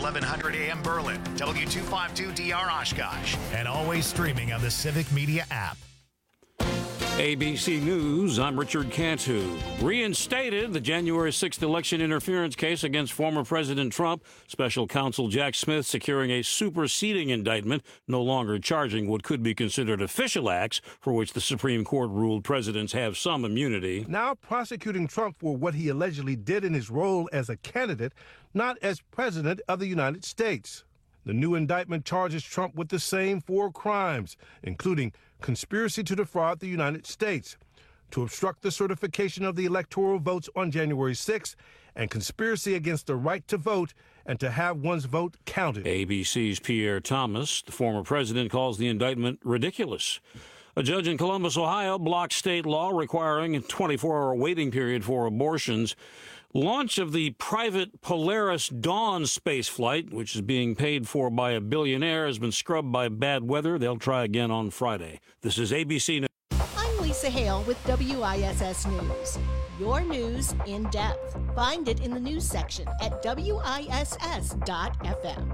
1100 AM Berlin, W252DR Oshkosh, and always streaming on the Civic Media app. ABC News, I'm Richard Cantu. Reinstated the January 6th election interference case against former President Trump. Special counsel Jack Smith securing a superseding indictment, no longer charging what could be considered official acts for which the Supreme Court ruled presidents have some immunity. Now prosecuting Trump for what he allegedly did in his role as a candidate, not as president of the United States. The new indictment charges Trump with the same 4 crimes, including conspiracy to defraud the United States, to obstruct the certification of the electoral votes on January 6th, and conspiracy against the right to vote and to have one's vote counted. ABC's Pierre Thomas, the former president, calls the indictment ridiculous. A judge in Columbus, Ohio, blocked state law requiring a 24-hour waiting period for abortions. Launch of the private Polaris Dawn spaceflight, which is being paid for by a billionaire, has been scrubbed by bad weather. They'll try again on Friday. This is ABC News. I'm Lisa Hale with WISS News. Your news in depth. Find it in the news section at WISS.FM.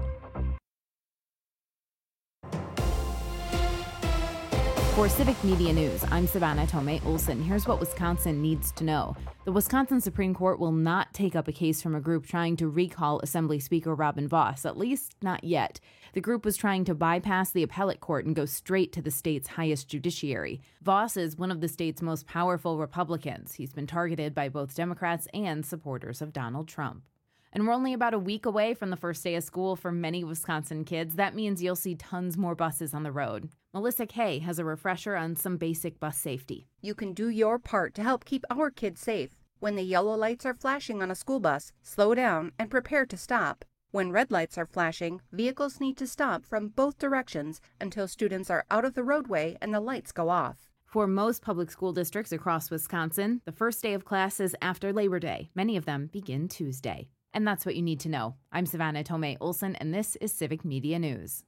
For Civic Media News, I'm Savannah Tomei Olson. Here's what Wisconsin needs to know. The Wisconsin Supreme Court will not take up a case from a group trying to recall Assembly Speaker Robin Vos, at least not yet. The group was trying to bypass the appellate court and go straight to the state's highest judiciary. Vos is one of the state's most powerful Republicans. He's been targeted by both Democrats and supporters of Donald Trump. And we're only about a week away from the first day of school for many Wisconsin kids. That means you'll see tons more buses on the road. Melissa Kay has a refresher on some basic bus safety. You can do your part to help keep our kids safe. When the yellow lights are flashing on a school bus, slow down and prepare to stop. When red lights are flashing, vehicles need to stop from both directions until students are out of the roadway and the lights go off. For most public school districts across Wisconsin, the first day of class is after Labor Day. Many of them begin Tuesday. And that's what you need to know. I'm Savannah Tomei Olson, and this is Civic Media News.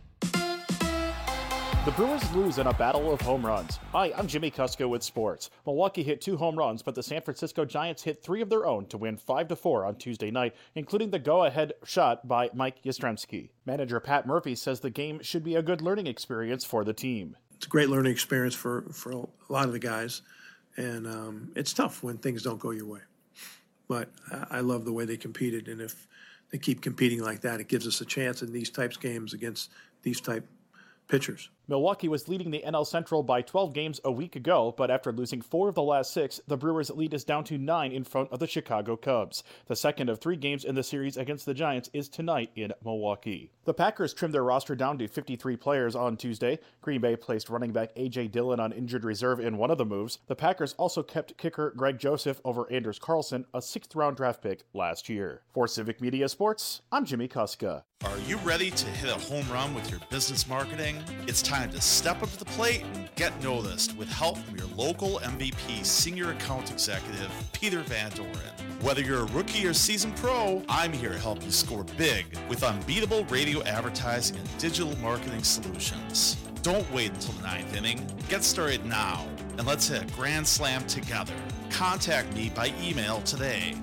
The Brewers lose in a battle of home runs. Hi, I'm Jimmy Kusko with sports. Milwaukee hit 2 home runs, but the San Francisco Giants hit 3 of their own to win 5-4 on Tuesday night, including the go-ahead shot by Mike Yastrzemski. Manager Pat Murphy says the game should be a good learning experience for the team. It's a great learning experience for a lot of the guys, and it's tough when things don't go your way. But I love the way they competed, and if they keep competing like that, it gives us a chance in these types of games against these type pitchers. Milwaukee was leading the NL Central by 12 games a week ago, but after losing 4 of the last 6, the Brewers' lead is down to 9 in front of the Chicago Cubs. The second of 3 games in the series against the Giants is tonight in Milwaukee. The Packers trimmed their roster down to 53 players on Tuesday. Green Bay placed running back A.J. Dillon on injured reserve in one of the moves. The Packers also kept kicker Greg Joseph over Anders Carlson, a 6th-round draft pick last year. For Civic Media Sports, I'm Jimmy Kuska. Are you ready to hit a home run with your business marketing? It's time to step up to the plate and get noticed with help from your local MVP Senior Account Executive, Peter Van Doren. Whether you're a rookie or seasoned pro, I'm here to help you score big with unbeatable radio advertising and digital marketing solutions. Don't wait until the 9th inning. Get started now, and let's hit a grand slam together. Contact me by email today,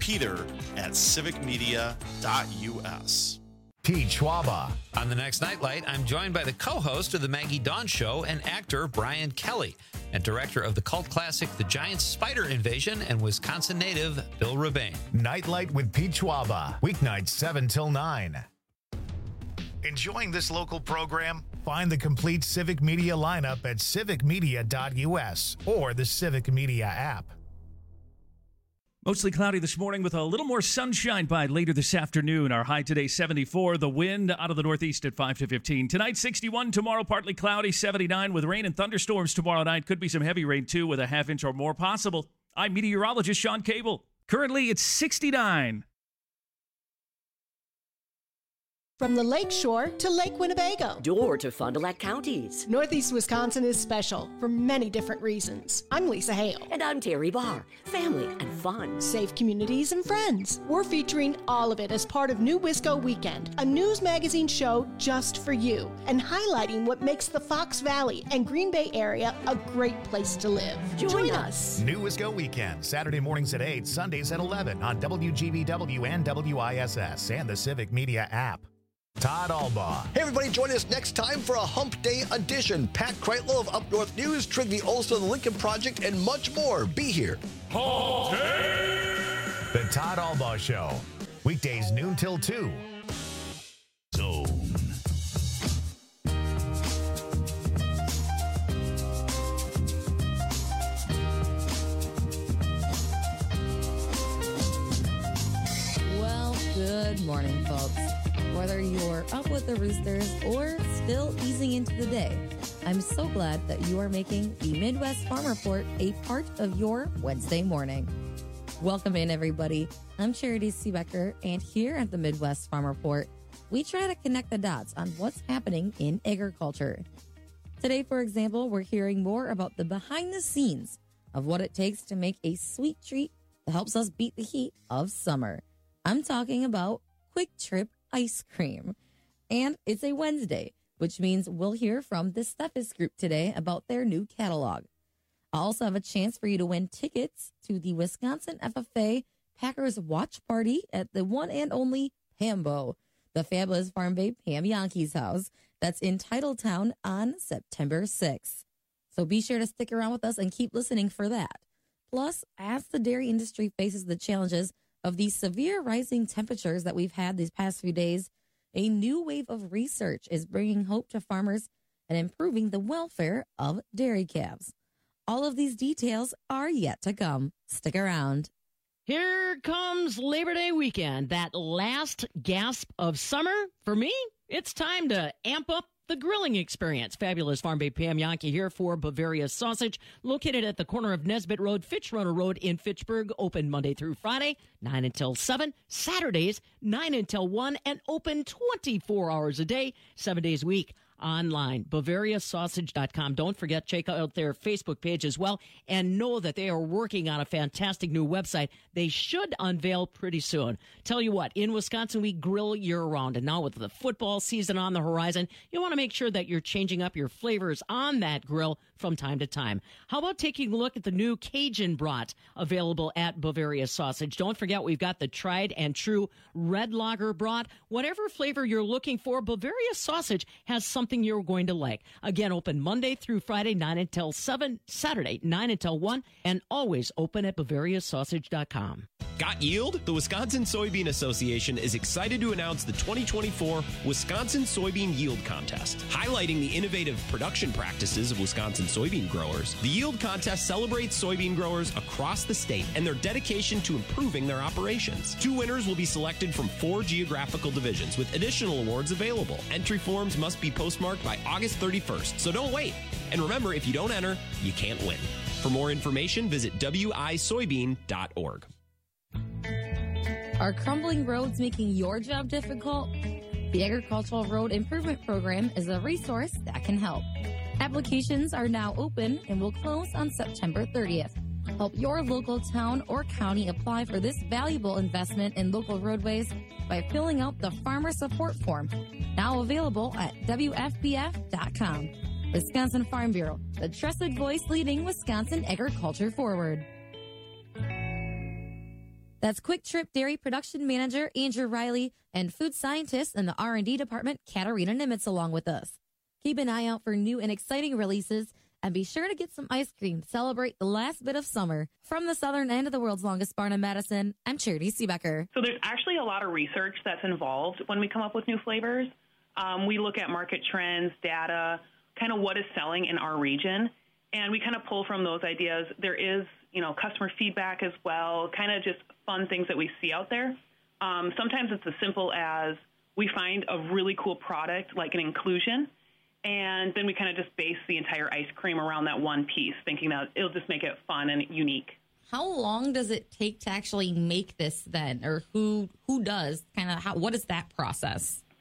peter@civicmedia.us. Pete Schwaba. On the next Nightlight, I'm joined by the co-host of The Maggie Dawn Show and actor Brian Kelly, and director of the cult classic The Giants Spider Invasion and Wisconsin native Bill Rebane. Nightlight with Pete Schwaba. Weeknights 7 till 9. Enjoying this local program? Find the complete Civic Media lineup at civicmedia.us or the Civic Media app. Mostly cloudy this morning with a little more sunshine by later this afternoon. Our high today 74. The wind out of the northeast at 5 to 15. Tonight 61. Tomorrow partly cloudy 79 with rain and thunderstorms tomorrow night. Could be some heavy rain too with a half inch or more possible. I'm meteorologist Sean Cable. Currently it's 69. From the Lake Shore to Lake Winnebago. Door to Fond du Lac counties. Northeast Wisconsin is special for many different reasons. I'm Lisa Hale. And I'm Terry Barr. Family and fun. Safe communities and friends. We're featuring all of it as part of New Wisco Weekend, a news magazine show just for you, and highlighting what makes the Fox Valley and Green Bay area a great place to live. Join us. New Wisco Weekend, Saturday mornings at 8, Sundays at 11 on WGBW and WISS and the Civic Media app. Todd Albaugh. Hey, everybody, join us next time for a Hump Day edition. Pat Kreitlow of Up North News, Trygve Olson of the Lincoln Project, and much more. Be here. Hump Day! The Todd Albaugh Show. Weekdays noon till 2. Zone. Well, good morning, folks. Whether you're up with the Roosters or still easing into the day, I'm so glad that you are making the Midwest Farm Report a part of your Wednesday morning. Welcome in, everybody. I'm Charity Seebecker, and here at the Midwest Farm Report, we try to connect the dots on what's happening in agriculture. Today, for example, we're hearing more about the behind the scenes of what it takes to make a sweet treat that helps us beat the heat of summer. I'm talking about Quick Trip ice cream. And it's a Wednesday, which means we'll hear from the Steffes Group today about their new catalog. I'll also have a chance for you to win tickets to the Wisconsin FFA Packers watch party at the one and only Pambo, the fabulous Farm Babe Pam Yankees house that's in Titletown on September 6th. So be sure to stick around with us and keep listening for that. Plus, as the dairy industry faces the challenges of the severe rising temperatures that we've had these past few days, a new wave of research is bringing hope to farmers and improving the welfare of dairy calves. All of these details are yet to come. Stick around. Here comes Labor Day weekend, that last gasp of summer. For me, it's time to amp up the grilling experience. Fabulous Farm Babe Pam Yankee here for Bavaria Sausage, located at the corner of Nesbitt Road, Fitchrunner Road in Fitchburg, open Monday through Friday, 9 until 7, Saturdays, 9 until 1, and open 24 hours a day, 7 days a week. Online, BavariaSausage.com. Don't forget, check out their Facebook page as well, and know that they are working on a fantastic new website they should unveil pretty soon. Tell you what, in Wisconsin, we grill year-round, and now with the football season on the horizon, you want to make sure that you're changing up your flavors on that grill from time to time. How about taking a look at the new Cajun brat available at Bavaria Sausage? Don't forget, we've got the tried and true red lager brat. Whatever flavor you're looking for, Bavaria Sausage has something you're going to like. Again, open Monday through Friday, 9 until 7, Saturday, 9 until 1, and always open at BavariaSausage.com. Got yield? The Wisconsin Soybean Association is excited to announce the 2024 Wisconsin Soybean Yield Contest. Highlighting the innovative production practices of Wisconsin soybean growers, the Yield Contest celebrates soybean growers across the state and their dedication to improving their operations. 2 winners will be selected from 4 geographical divisions, with additional awards available. Entry forms must be postmarked by August 31st, so don't wait. And remember, if you don't enter, you can't win. For more information, visit wisoybean.org. Are crumbling roads making your job difficult? The Agricultural Road Improvement Program is a resource that can help. Applications are now open and will close on September 30th. Help your local town or county apply for this valuable investment in local roadways by filling out the Farmer Support Form, now available at WFBF.com. Wisconsin Farm Bureau, the trusted voice leading Wisconsin agriculture forward. That's Quick Trip Dairy Production Manager Andrew Riley and food scientist in the R&D department, Katarina Nimitz, along with us. Keep an eye out for new and exciting releases, and be sure to get some ice cream to celebrate the last bit of summer. From the southern end of the world's longest barn in Madison, I'm Charity Seebecker. So there's actually a lot of research that's involved when we come up with new flavors. We look at market trends, data, kind of what is selling in our region, and we kind of pull from those ideas. There is, customer feedback as well, kind of just fun things that we see out there. Sometimes it's as simple as we find a really cool product, like an inclusion, and then we kind of just base the entire ice cream around that one piece, thinking that it'll just make it fun and unique. How long does it take to actually make this then, or who does? What is that process?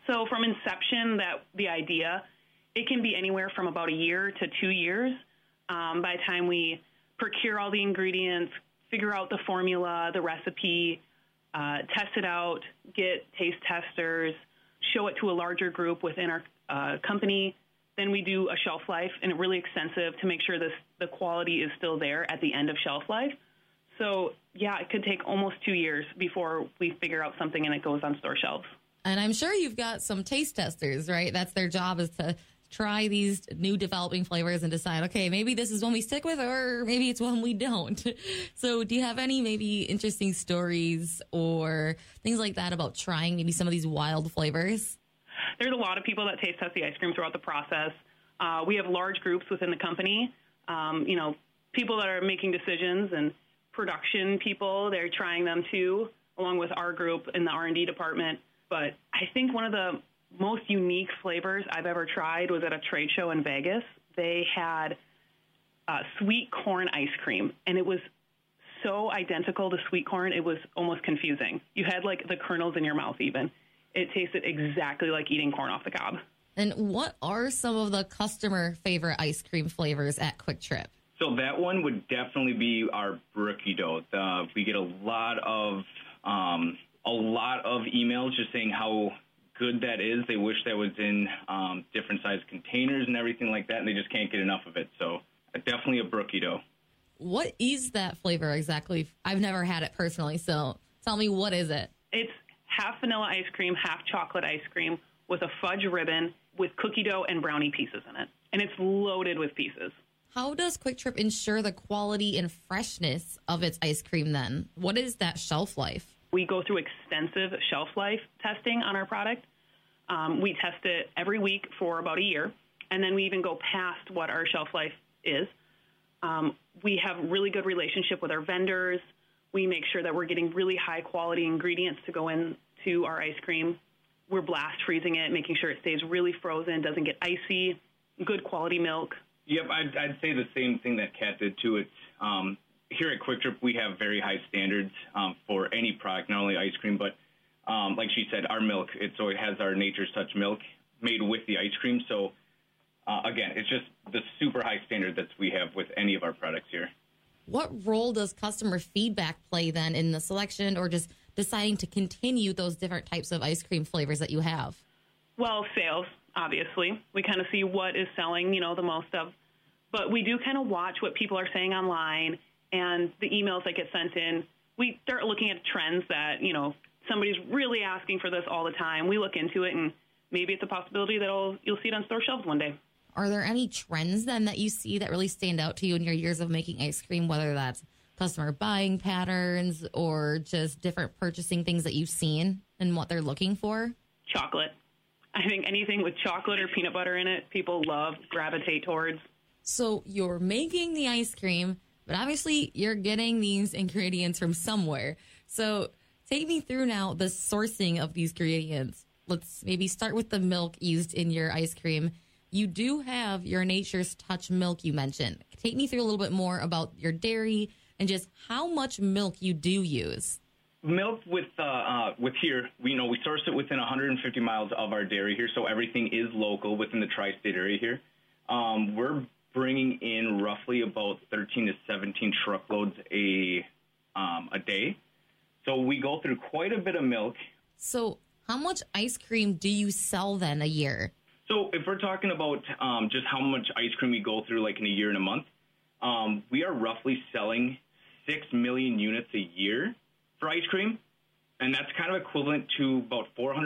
So from inception, the idea, it can be anywhere from about a year to 2 years. By the time we procure all the ingredients, figure out the formula, the recipe, test it out, get taste testers, show it to a larger group within our company. Then we do a shelf life, and really extensive to make sure the quality is still there at the end of shelf life. So, yeah, it could take almost 2 years before we figure out something and it goes on store shelves. And I'm sure you've got some taste testers, right? That's their job, is to try these new developing flavors and decide, okay, maybe this is one we stick with, or maybe it's one we don't. So do you have any maybe interesting stories or things like that about trying maybe some of these wild flavors? There's a lot of people that taste test the ice cream throughout the process. We have large groups within the company, people that are making decisions, and production people, they're trying them too, along with our group in the R&D department. But I think one of the most unique flavors I've ever tried was at a trade show in Vegas. They had sweet corn ice cream, and it was so identical to sweet corn, it was almost confusing. You had like the kernels in your mouth even. It tasted exactly like eating corn off the cob. And what are some of the customer favorite ice cream flavors at Quick Trip? So that one would definitely be our brookie dough. We get a lot of emails just saying how good that is. They wish that was in different size containers and everything like that, and they just can't get enough of it. So definitely a brookie dough. What is that flavor exactly? I've never had it personally, so tell me, what is it? It's half vanilla ice cream, half chocolate ice cream with a fudge ribbon with cookie dough and brownie pieces in it. And it's loaded with pieces. How does Quick Trip ensure the quality and freshness of its ice cream then? What is that shelf life? We go through extensive shelf life testing on our product. We test it every week for about a year, and then we even go past what our shelf life is. We have really good relationship with our vendors. We make sure that we're getting really high quality ingredients to go into our ice cream. We're blast freezing it, making sure it stays really frozen, doesn't get icy, good quality milk. Yep, I'd say the same thing that Kat did too. It's here at Quick Trip, we have very high standards for any product, not only ice cream, but like she said, our milk. It has our Nature's Touch milk made with the ice cream. So again, it's just the super high standard that we have with any of our products here. What role does customer feedback play then in the selection or just deciding to continue those different types of ice cream flavors that you have? Well, sales, obviously. We kind of see what is selling, the most of. But we do kind of watch what people are saying online and the emails that get sent in. We start looking at trends that, somebody's really asking for this all the time. We look into it, and maybe it's a possibility that you'll see it on store shelves one day. Are there any trends then that you see that really stand out to you in your years of making ice cream, whether that's customer buying patterns or just different purchasing things that you've seen and what they're looking for? Chocolate. I think anything with chocolate or peanut butter in it, people gravitate towards. So you're making the ice cream, but obviously you're getting these ingredients from somewhere. So take me through now the sourcing of these ingredients. Let's maybe start with the milk used in your ice cream. You do have your Nature's Touch milk you mentioned. Take me through a little bit more about your dairy and just how much milk you do use. Milk with here, we source it within 150 miles of our dairy here, so everything is local within the tri-state area here. We're bringing in roughly about 13 to 17 truckloads a day. So we go through quite a bit of milk. So how much ice cream do you sell then a year? So if we're talking about just how much ice cream we go through like in a year and a month, we are roughly selling 6 million units a year for ice cream. And that's kind of equivalent to about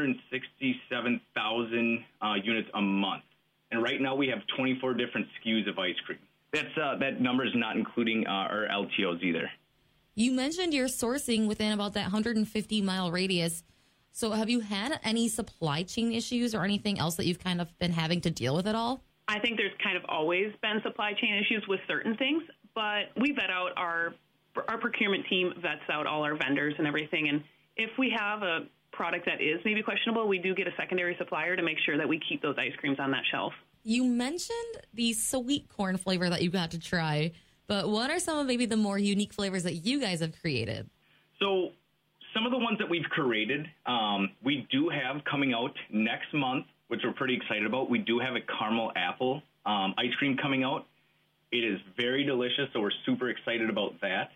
467,000 units a month. And right now we have 24 different SKUs of ice cream. That number is not including our LTOs either. You mentioned you're sourcing within about that 150-mile radius. So have you had any supply chain issues or anything else that you've kind of been having to deal with at all? I think there's kind of always been supply chain issues with certain things, but we vet out our procurement team vets out all our vendors and everything. And if we have a product that is maybe questionable, we do get a secondary supplier to make sure that we keep those ice creams on that shelf. You mentioned the sweet corn flavor that you got to try, but what are some of maybe the more unique flavors that you guys have created? So some of the ones that we've created, we do have coming out next month, which we're pretty excited about. We do have a caramel apple ice cream coming out. It is very delicious, so we're super excited about that.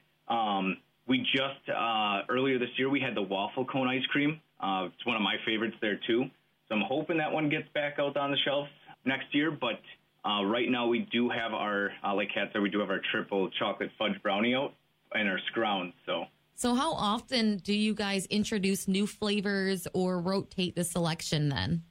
We just, earlier this year, we had the waffle cone ice cream. It's one of my favorites there, too. So I'm hoping that one gets back out on the shelves next year. But right now, we do have our, like Kat said, we do have our triple chocolate fudge brownie out and our scrounds. So how often do you guys introduce new flavors or rotate the selection then?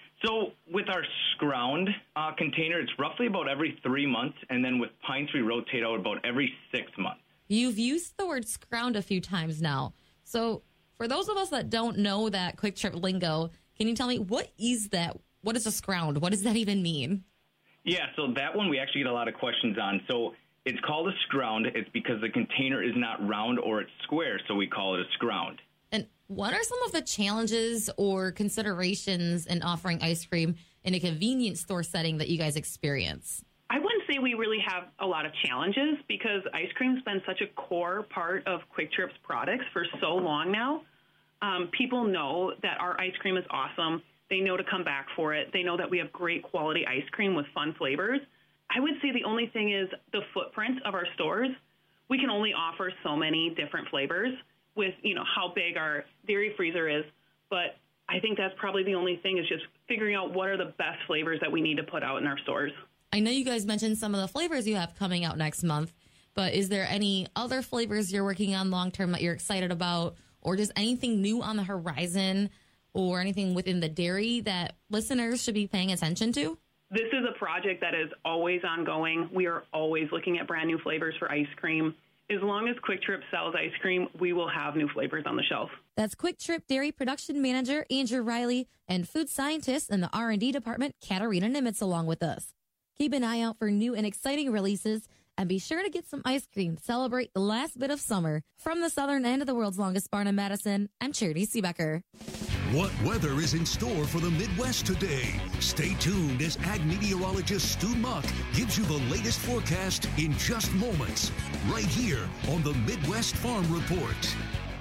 So with our scround container, it's roughly about every 3 months. And then with pints, we rotate out about every 6 months. You've used the word scround a few times now. So for those of us that don't know that Quick Trip lingo, can you tell me what is that? What is a scround? What does that even mean? Yeah, so that one we actually get a lot of questions on. So it's called a scround. It's because the container is not round or it's square, so we call it a scround. And what are some of the challenges or considerations in offering ice cream in a convenience store setting that you guys experience? I wouldn't say we really have a lot of challenges because ice cream's been such a core part of Quick Trip's products for so long now. People know that our ice cream is awesome. They know to come back for it. They know that we have great quality ice cream with fun flavors. I would say the only thing is the footprint of our stores. We can only offer so many different flavors with, how big our dairy freezer is. But I think that's probably the only thing is just figuring out what are the best flavors that we need to put out in our stores. I know you guys mentioned some of the flavors you have coming out next month, but is there any other flavors you're working on long-term that you're excited about, or just anything new on the horizon or anything within the dairy that listeners should be paying attention to? This is a project that is always ongoing. We are always looking at brand new flavors for ice cream. As long as Quick Trip sells ice cream, we will have new flavors on the shelf. That's Quick Trip Dairy Production Manager Andrew Riley and food scientist in the R&D department, Katarina Nimitz, along with us. Keep an eye out for new and exciting releases, and be sure to get some ice cream to celebrate the last bit of summer. From the southern end of the world's longest barn in Madison, I'm Charity Seebecker. What weather is in store for the Midwest today? Stay tuned as ag meteorologist Stu Muck gives you the latest forecast in just moments, right here on the Midwest Farm Report.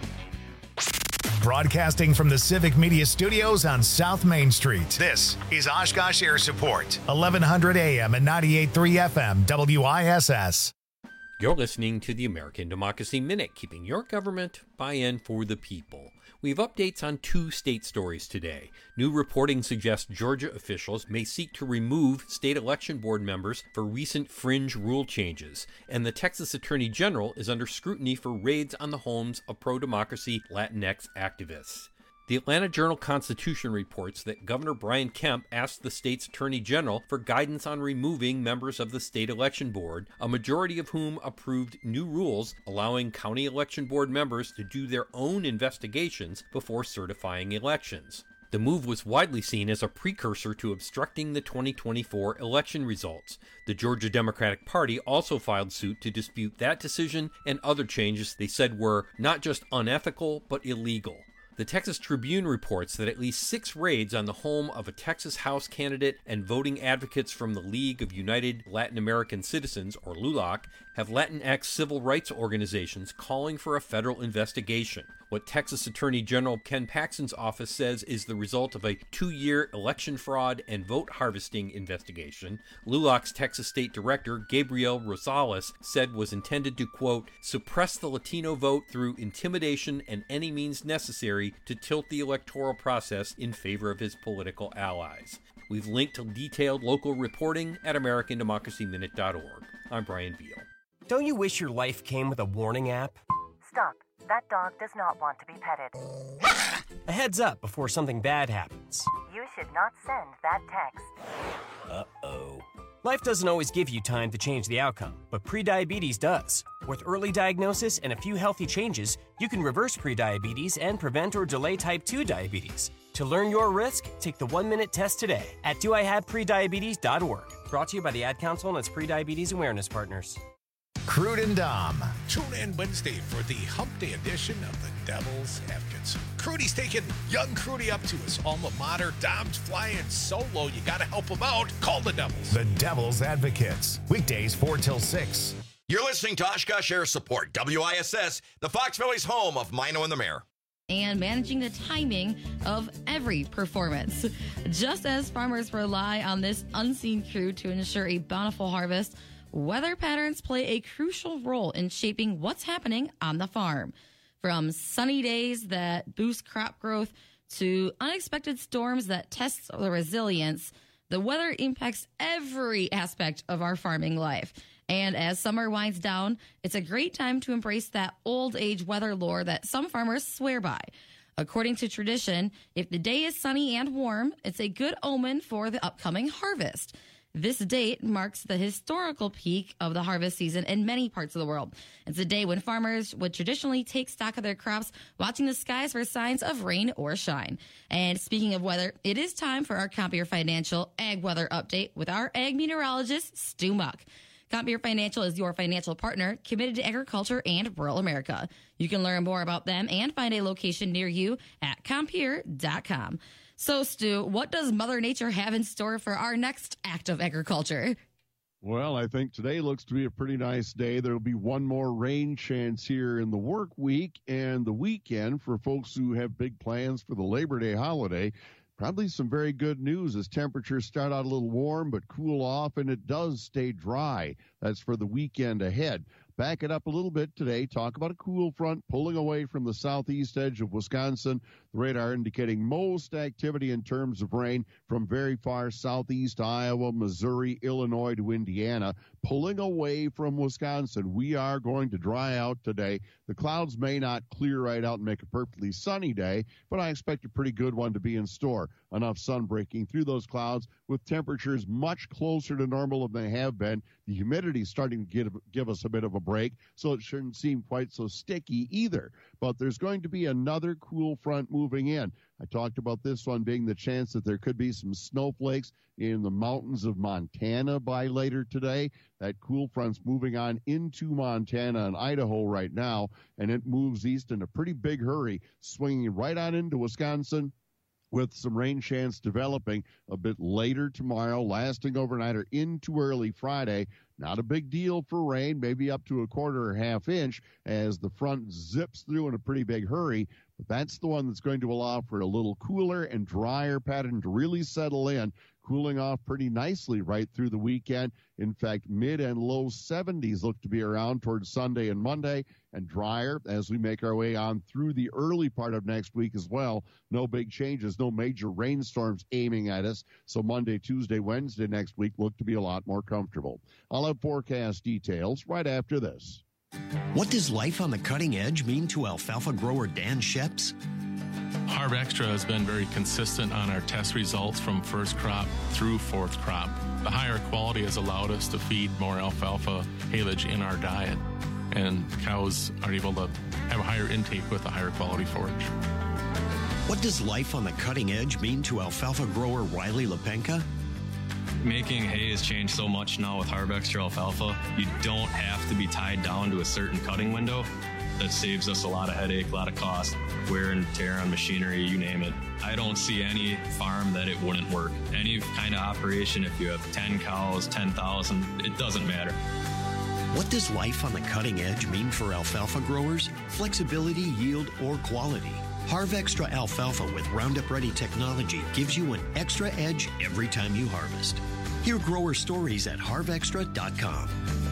Broadcasting from the Civic Media Studios on South Main Street, this is Oshkosh Air Support, 1100 AM and 98.3 FM, WISS. You're listening to the American Democracy Minute, keeping your government by and for the people. We have updates on 2 state stories today. New reporting suggests Georgia officials may seek to remove state election board members for recent fringe rule changes, and the Texas Attorney General is under scrutiny for raids on the homes of pro-democracy Latinx activists. The Atlanta Journal-Constitution reports that Governor Brian Kemp asked the state's Attorney General for guidance on removing members of the state election board, a majority of whom approved new rules allowing county election board members to do their own investigations before certifying elections. The move was widely seen as a precursor to obstructing the 2024 election results. The Georgia Democratic Party also filed suit to dispute that decision and other changes they said were not just unethical, but illegal. The Texas Tribune reports that at least 6 raids on the home of a Texas House candidate and voting advocates from the League of United Latin American Citizens, or LULAC, have Latinx civil rights organizations calling for a federal investigation. What Texas Attorney General Ken Paxton's office says is the result of a 2-year election fraud and vote harvesting investigation. LULAC's Texas State Director, Gabriel Rosales, said was intended to, quote, suppress the Latino vote through intimidation and any means necessary to tilt the electoral process in favor of his political allies. We've linked to detailed local reporting at AmericanDemocracyMinute.org. I'm Brian Veal. Don't you wish your life came with a warning app? Stop. That dog does not want to be petted. A heads up before something bad happens. You should not send that text. Uh-oh. Life doesn't always give you time to change the outcome, but prediabetes does. With early diagnosis and a few healthy changes, you can reverse prediabetes and prevent or delay type 2 diabetes. To learn your risk, take the 1-minute test today at doihaveprediabetes.org. Brought to you by the Ad Council and its prediabetes awareness partners. Crude and Dom. Tune in Wednesday for the Hump Day edition of the Devil's Advocates. Crudy's taking young Crudy up to his alma mater. Dom's flying solo. You got to help him out. Call the Devils. The Devil's Advocates. Weekdays 4 till 6. You're listening to Oshkosh Air Support, WISS, the Fox Valley's home of Mino and the Mayor. and managing the timing of every performance. Just as farmers rely on this unseen crew to ensure a bountiful harvest, weather patterns play a crucial role in shaping what's happening on the farm. From sunny days that boost crop growth to unexpected storms that test the resilience, the weather impacts every aspect of our farming life. And as summer winds down, it's a great time to embrace that old age weather lore that some farmers swear by. According to tradition, if the day is sunny and warm, it's a good omen for the upcoming harvest. This date marks the historical peak of the harvest season in many parts of the world. It's a day when farmers would traditionally take stock of their crops, watching the skies for signs of rain or shine. And speaking of weather, it is time for our Compeer Financial Ag Weather Update with our ag meteorologist, Stu Muck. Compeer Financial is your financial partner committed to agriculture and rural America. You can learn more about them and find a location near you at Compeer.com. So, Stu, what does Mother Nature have in store for our next act of agriculture? Well, I think today looks to be a pretty nice day. There'll be one more rain chance here in the work week and the weekend for folks who have big plans for the Labor Day holiday. Probably some very good news as temperatures start out a little warm but cool off, and it does stay dry. That's for the weekend ahead. Back it up a little bit today. Talk about a cool front pulling away from the southeast edge of Wisconsin. The radar indicating most activity in terms of rain from very far southeast Iowa, Missouri, Illinois to Indiana, pulling away from Wisconsin. We are going to dry out today. The clouds may not clear right out and make a perfectly sunny day, but I expect a pretty good one to be in store. Enough sun breaking through those clouds with temperatures much closer to normal than they have been. The humidity is starting to give us a bit of a break, so it shouldn't seem quite so sticky either. But there's going to be another cool front moving in. I talked about this one being the chance that there could be some snowflakes in the mountains of Montana by later today. That cool front's moving on into Montana and Idaho right now, and it moves east in a pretty big hurry, swinging right on into Wisconsin, with some rain chance developing a bit later tomorrow, lasting overnight or into early Friday. Not a big deal for rain, maybe up to a quarter or half inch as the front zips through in a pretty big hurry. But that's the one that's going to allow for a little cooler and drier pattern to really settle in, cooling off pretty nicely right through the weekend. In fact, mid and low 70s look to be around towards Sunday and Monday, and drier as we make our way on through the early part of next week as well. No big changes, no major rainstorms aiming at us. So Monday, Tuesday, Wednesday next week look to be a lot more comfortable. I'll have forecast details right after this. What does life on the cutting edge mean to alfalfa grower Dan Sheps? Harv Extra has been very consistent on our test results from first crop through fourth crop. The higher quality has allowed us to feed more alfalfa haylage in our diet, and cows are able to have a higher intake with a higher quality forage. What does life on the cutting edge mean to alfalfa grower Riley Lepenka? Making hay has changed so much now with Harv Extra alfalfa. You don't have to be tied down to a certain cutting window. That saves us a lot of headache, a lot of cost, wear and tear on machinery, you name it. I don't see any farm that it wouldn't work. Any kind of operation, if you have 10 cows, 10,000, it doesn't matter. What does life on the cutting edge mean for alfalfa growers? Flexibility, yield, or quality? Harv Extra alfalfa with Roundup Ready technology gives you an extra edge every time you harvest. Hear grower stories at harvextra.com.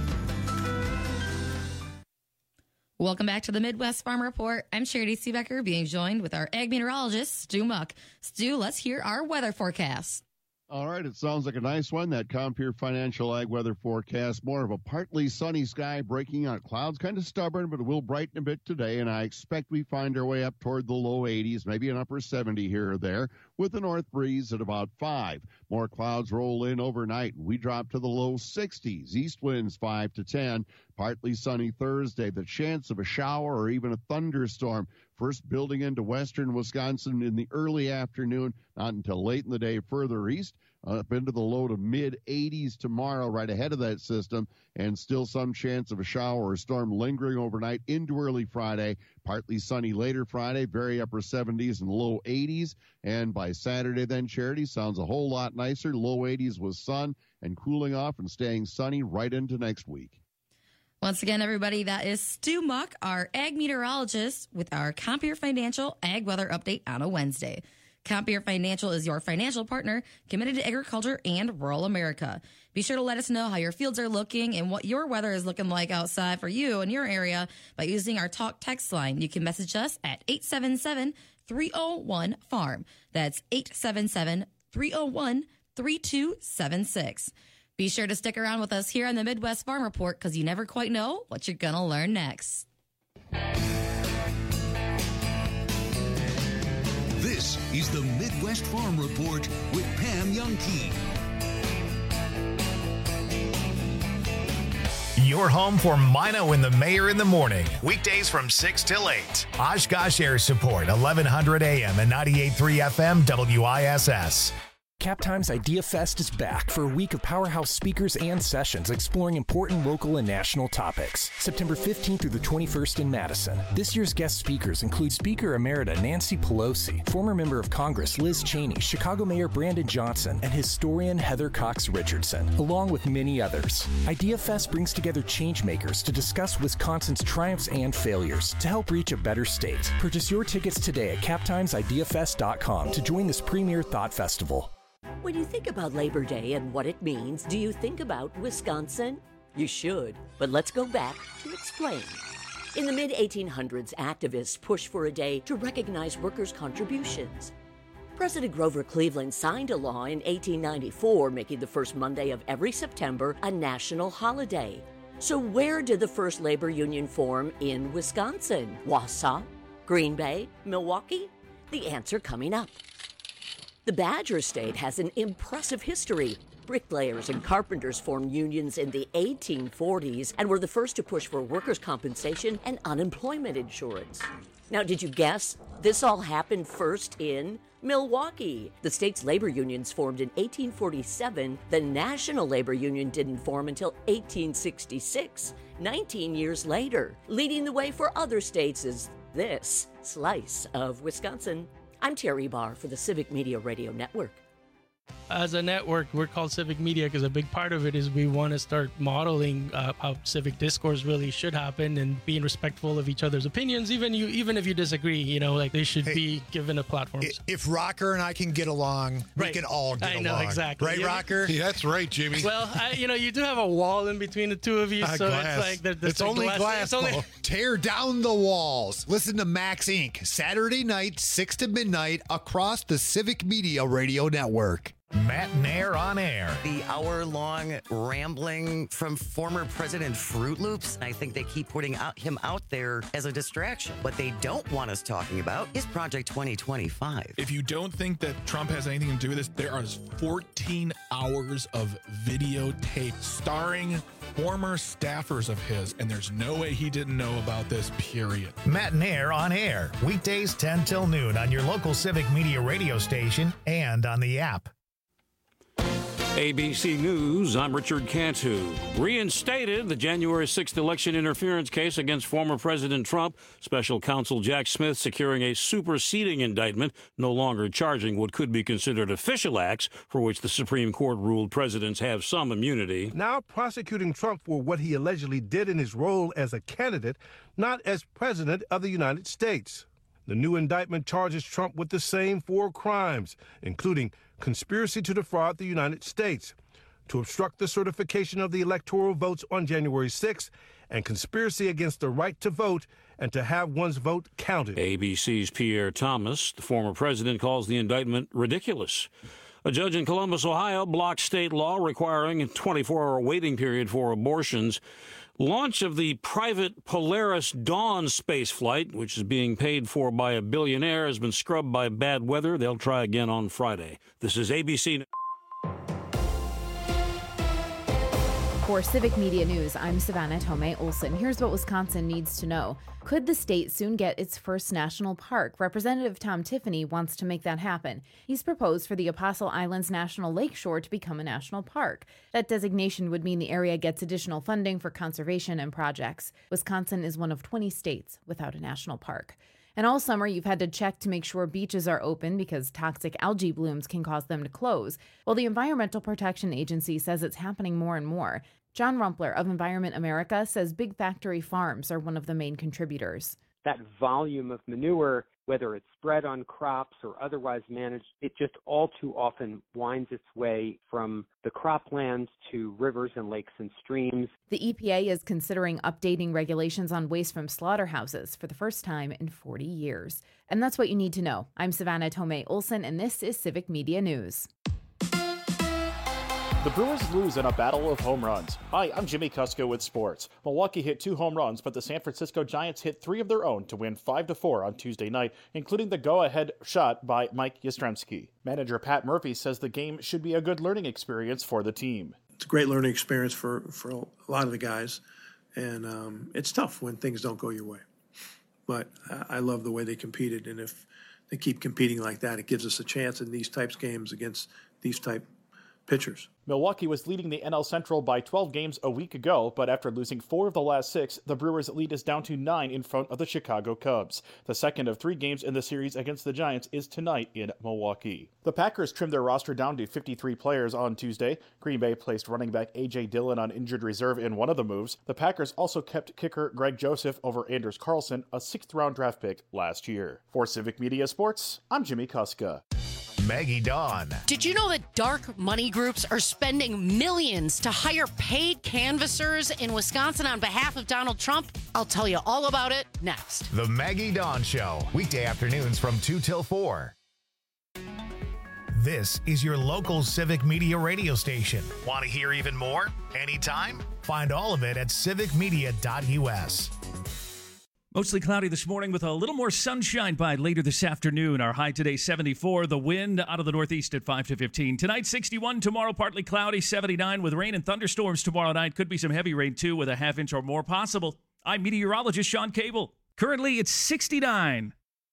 Welcome back to the Midwest Farm Report. I'm Charity Seebecker, being joined with our ag meteorologist, Stu Muck. Stu, let's hear our weather forecast. All right, it sounds like a nice one, that Compeer Financial Ag Weather Forecast. More of a partly sunny sky breaking out. Clouds kind of stubborn, but it will brighten a bit today, and I expect we find our way up toward the low 80s, maybe an upper 70 here or there, with a north breeze at about 5. More clouds roll in overnight, and we drop to the low 60s. East winds 5 to 10. Partly sunny Thursday. The chance of a shower or even a thunderstorm first building into western Wisconsin in the early afternoon, not until late in the day further east, up into the low to mid 80s tomorrow right ahead of that system, and still some chance of a shower or storm lingering overnight into early Friday. Partly sunny later Friday, very upper 70s and low 80s. And by Saturday then, Charity, sounds a whole lot nicer. Low 80s with sun and cooling off and staying sunny right into next week. Once again, everybody, that is Stu Muck, our ag meteorologist, with our Compeer Financial Ag Weather Update on a Wednesday. Compeer Financial is your financial partner committed to agriculture and rural America. Be sure to let us know how your fields are looking and what your weather is looking like outside for you in your area by using our talk text line. You can message us at 877-301-FARM. That's 877-301-3276. Be sure to stick around with us here on the Midwest Farm Report because you never quite know what you're going to learn next. This is the Midwest Farm Report with Pam Youngkey. Your home for Mino and the Mayor in the morning. Weekdays from 6 till 8. Oshkosh Air Support, 1100 AM and 98.3 FM WISS. CapTime's Idea Fest is back for a week of powerhouse speakers and sessions exploring important local and national topics. September 15th through the 21st in Madison. This year's guest speakers include Speaker Emerita Nancy Pelosi, former member of Congress Liz Cheney, Chicago Mayor Brandon Johnson, and historian Heather Cox Richardson, along with many others. Idea Fest brings together changemakers to discuss Wisconsin's triumphs and failures to help reach a better state. Purchase your tickets today at captimesideafest.com to join this premier thought festival. When you think about Labor Day and what it means, do you think about Wisconsin? You should, but let's go back to explain. In the mid-1800s, activists pushed for a day to recognize workers' contributions. President Grover Cleveland signed a law in 1894 making the first Monday of every September a national holiday. So where did the first labor union form in Wisconsin? Wausau? Green Bay? Milwaukee? The answer coming up. The Badger State has an impressive history. Bricklayers and carpenters formed unions in the 1840s and were the first to push for workers' compensation and unemployment insurance. Now, did you guess? This all happened first in Milwaukee. The state's labor unions formed in 1847. The National Labor Union didn't form until 1866, 19 years later. Leading the way for other states is this slice of Wisconsin. I'm Terry Barr for the Civic Media Radio Network. As a network, we're called Civic Media because a big part of it is we want to start modeling how civic discourse really should happen and being respectful of each other's opinions, even if you disagree. Like they should be given a platform. If Rocker and I can get along, we can all get along. I know, exactly. Right, Rocker? Yeah, that's right, Jimmy. Well, you do have a wall in between the two of you, so glass. It's like it's only glass. Tear down the walls. Listen to Max Inc. Saturday night, 6 to midnight, across the Civic Media Radio Network. Matt Nair on air. The hour-long rambling from former President Fruit Loops. I think they keep putting him out there as a distraction. What they don't want us talking about is Project 2025. If you don't think that Trump has anything to do with this, there are 14 hours of videotape starring former staffers of his, and there's no way he didn't know about this, period. Matt Nair on air. Weekdays 10 till noon on your local Civic Media radio station and on the app. ABC News, I'm Richard Cantu. Reinstated the January 6th election interference case against former President Trump. Special counsel Jack Smith securing a superseding indictment, no longer charging what could be considered official acts for which the Supreme Court ruled presidents have some immunity. Now prosecuting Trump for what he allegedly did in his role as a candidate, not as president of the United States. The new indictment charges Trump with the same 4 crimes, including conspiracy to defraud the United States, to obstruct the certification of the electoral votes on January 6th, and conspiracy against the right to vote and to have one's vote counted. ABC's Pierre Thomas, the former president, calls the indictment ridiculous. A judge in Columbus, Ohio, blocked state law requiring a 24-hour waiting period for abortions. Launch of the private Polaris Dawn space flight, which is being paid for by a billionaire, has been scrubbed by bad weather. They'll try again on Friday. This is ABC. For Civic Media News, I'm Savannah Tomei Olson. Here's what Wisconsin needs to know. Could the state soon get its first national park? Representative Tom Tiffany wants to make that happen. He's proposed for the Apostle Islands National Lakeshore to become a national park. That designation would mean the area gets additional funding for conservation and projects. Wisconsin is one of 20 states without a national park. And all summer, you've had to check to make sure beaches are open because toxic algae blooms can cause them to close. Well, the Environmental Protection Agency says it's happening more and more. John Rumpler of Environment America says big factory farms are one of the main contributors. That volume of manure, whether it's spread on crops or otherwise managed, it just all too often winds its way from the croplands to rivers and lakes and streams. The EPA is considering updating regulations on waste from slaughterhouses for the first time in 40 years. And that's what you need to know. I'm Savannah Tomei Olson, and this is Civic Media News. The Brewers lose in a battle of home runs. Hi, I'm Jimmy Kusko with sports. Milwaukee hit 2 home runs, but the San Francisco Giants hit 3 of their own to win 5-4 on Tuesday night, including the go-ahead shot by Mike Yastrzemski. Manager Pat Murphy says the game should be a good learning experience for the team. It's a great learning experience for a lot of the guys, and it's tough when things don't go your way. But I love the way they competed, and if they keep competing like that, it gives us a chance in these types of games against these type pitchers. Milwaukee was leading the NL Central by 12 games a week ago, but after losing 4 of the last 6, the Brewers' lead is down to 9 in front of the Chicago Cubs. The second of 3 games in the series against the Giants is tonight in Milwaukee. The Packers trimmed their roster down to 53 players on Tuesday. Green Bay placed running back A.J. Dillon on injured reserve in one of the moves. The Packers also kept kicker Greg Joseph over Anders Carlson, a 6th-round draft pick last year. For Civic Media Sports, I'm Jimmy Kuska. Maggie Dawn. Did you know that dark money groups are spending millions to hire paid canvassers in Wisconsin on behalf of Donald Trump? I'll tell you all about it next. The Maggie Dawn Show, weekday afternoons from 2 till 4. This is your local Civic Media radio station. Want to hear even more? Anytime? Find all of it at civicmedia.us. Mostly cloudy this morning with a little more sunshine by later this afternoon. Our high today, 74. The wind out of the northeast at 5 to 15. Tonight, 61. Tomorrow, partly cloudy, 79 with rain and thunderstorms tomorrow night. Could be some heavy rain, too, with a half inch or more possible. I'm meteorologist Sean Cable. Currently, it's 69.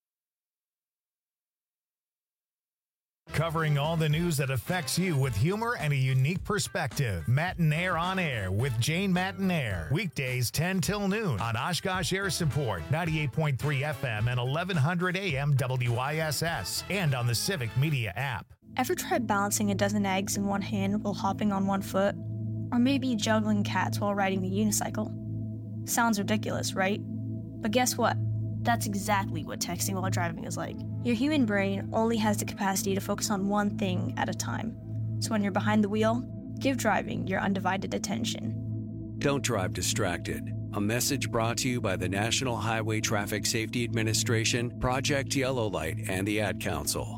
Covering all the news that affects you with humor and a unique perspective. Matinaire on Air with Jane Matinaire. Weekdays 10 till noon on Oshkosh Air Support, 98.3 FM and 1100 AM WISS, and on the Civic Media app. Ever tried balancing a dozen eggs in one hand while hopping on one foot? Or maybe juggling cats while riding the unicycle? Sounds ridiculous, right? But guess what? That's exactly what texting while driving is like. Your human brain only has the capacity to focus on one thing at a time. So when you're behind the wheel, give driving your undivided attention. Don't drive distracted. A message brought to you by the National Highway Traffic Safety Administration, Project Yellow Light, and the Ad Council.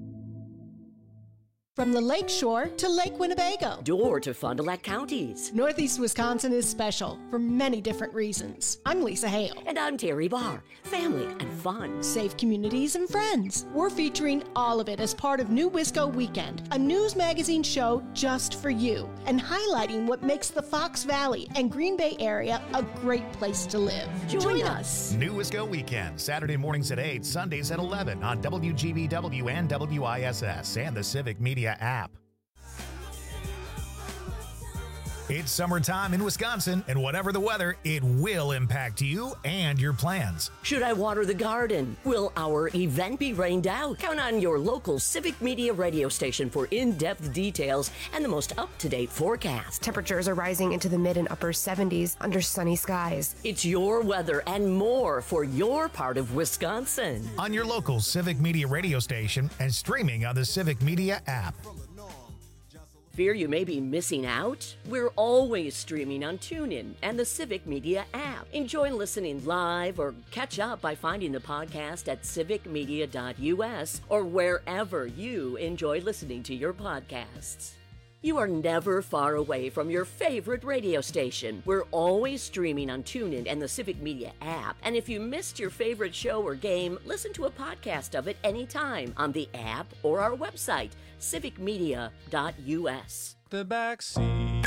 From the Lake Shore to Lake Winnebago. Door to Fond du Lac counties. Northeast Wisconsin is special for many different reasons. I'm Lisa Hale. And I'm Terry Barr. Family and fun. Safe communities and friends. We're featuring all of it as part of New Wisco Weekend, a news magazine show just for you, and highlighting what makes the Fox Valley and Green Bay area a great place to live. Join us. New Wisco Weekend, Saturday mornings at 8, Sundays at 11 on WGBW and WISS and the Civic Media app. It's summertime in Wisconsin, and whatever the weather, it will impact you and your plans. Should I water the garden? Will our event be rained out? Count on your local Civic Media radio station for in-depth details and the most up-to-date forecast. Temperatures are rising into the mid and upper 70s under sunny skies. It's your weather and more for your part of Wisconsin. On your local Civic Media radio station and streaming on the Civic Media app. Fear you may be missing out? We're always streaming on TuneIn and the Civic Media app. Enjoy listening live or catch up by finding the podcast at civicmedia.us or wherever you enjoy listening to your podcasts. You are never far away from your favorite radio station. We're always streaming on TuneIn and the Civic Media app. And if you missed your favorite show or game, listen to a podcast of it anytime on the app or our website, civicmedia.us. The back seat.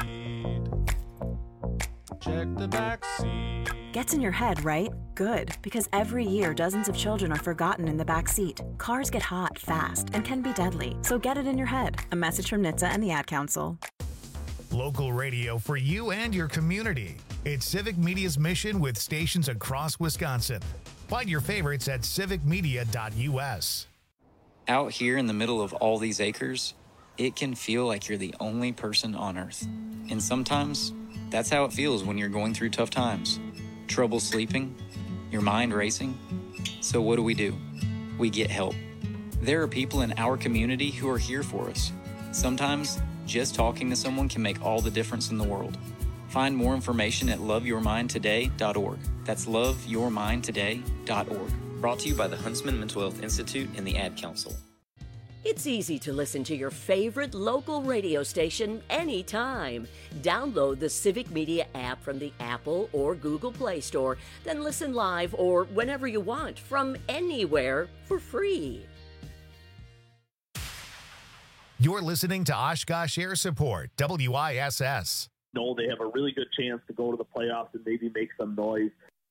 Check the back seat. Gets in your head, right? Good, because every year dozens of children are forgotten in the back seat. Cars get hot fast and can be deadly, so get it in your head. A message from NHTSA and the Ad Council. Local radio for you and your community. It's Civic Media's mission with stations across Wisconsin. Find your favorites at civicmedia.us. Out here in the middle of all these acres, it can feel like you're the only person on Earth. And sometimes That's how it feels when you're going through tough times. Trouble sleeping, your mind racing. So what do? We get help. There are people in our community who are here for us. Sometimes, just talking to someone can make all the difference in the world. Find more information at loveyourmindtoday.org. That's loveyourmindtoday.org. Brought to you by the Huntsman Mental Health Institute and the Ad Council. It's easy to listen to your favorite local radio station anytime. Download the Civic Media app from the Apple or Google Play Store, then listen live or whenever you want from anywhere for free. You're listening to Oshkosh Air Support, WISS. No, they have a really good chance to go to the playoffs and maybe make some noise.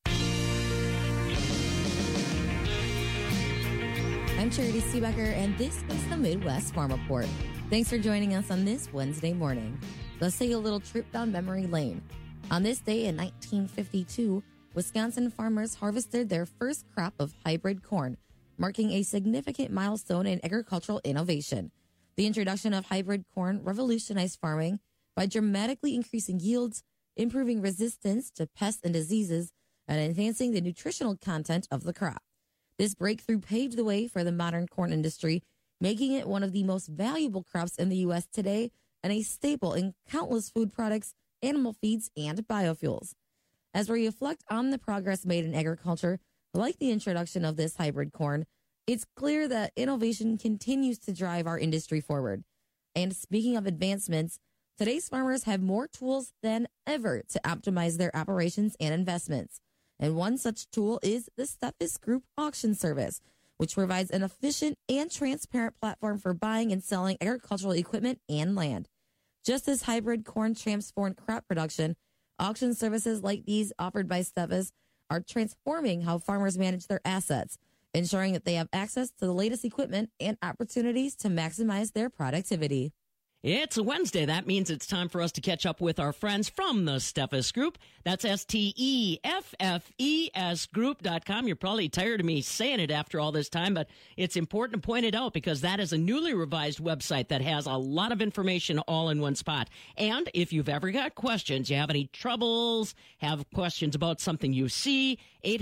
I'm Charity Seebecker, and this is the Midwest Farm Report. Thanks for joining us on this Wednesday morning. Let's take a little trip down memory lane. On this day in 1952, Wisconsin farmers harvested their first crop of hybrid corn, marking a significant milestone in agricultural innovation. The introduction of hybrid corn revolutionized farming by dramatically increasing yields, improving resistance to pests and diseases, and enhancing the nutritional content of the crop. This breakthrough paved the way for the modern corn industry, making it one of the most valuable crops in the U.S. today and a staple in countless food products, animal feeds, and biofuels. As we reflect on the progress made in agriculture, like the introduction of this hybrid corn, it's clear that innovation continues to drive our industry forward. And speaking of advancements, today's farmers have more tools than ever to optimize their operations and investments. And one such tool is the Steffes Group Auction Service, which provides an efficient and transparent platform for buying and selling agricultural equipment and land. Just as hybrid corn transformed crop production, auction services like these offered by Steffes are transforming how farmers manage their assets, ensuring that they have access to the latest equipment and opportunities to maximize their productivity. It's a Wednesday. That means it's time for us to catch up with our friends from the Steffes Group. That's STEFFES Group.com. You're probably tired of me saying it after all this time, but it's important to point it out because that is a newly revised website that has a lot of information all in one spot. And if you've ever got questions, you have any troubles, have questions about something you see,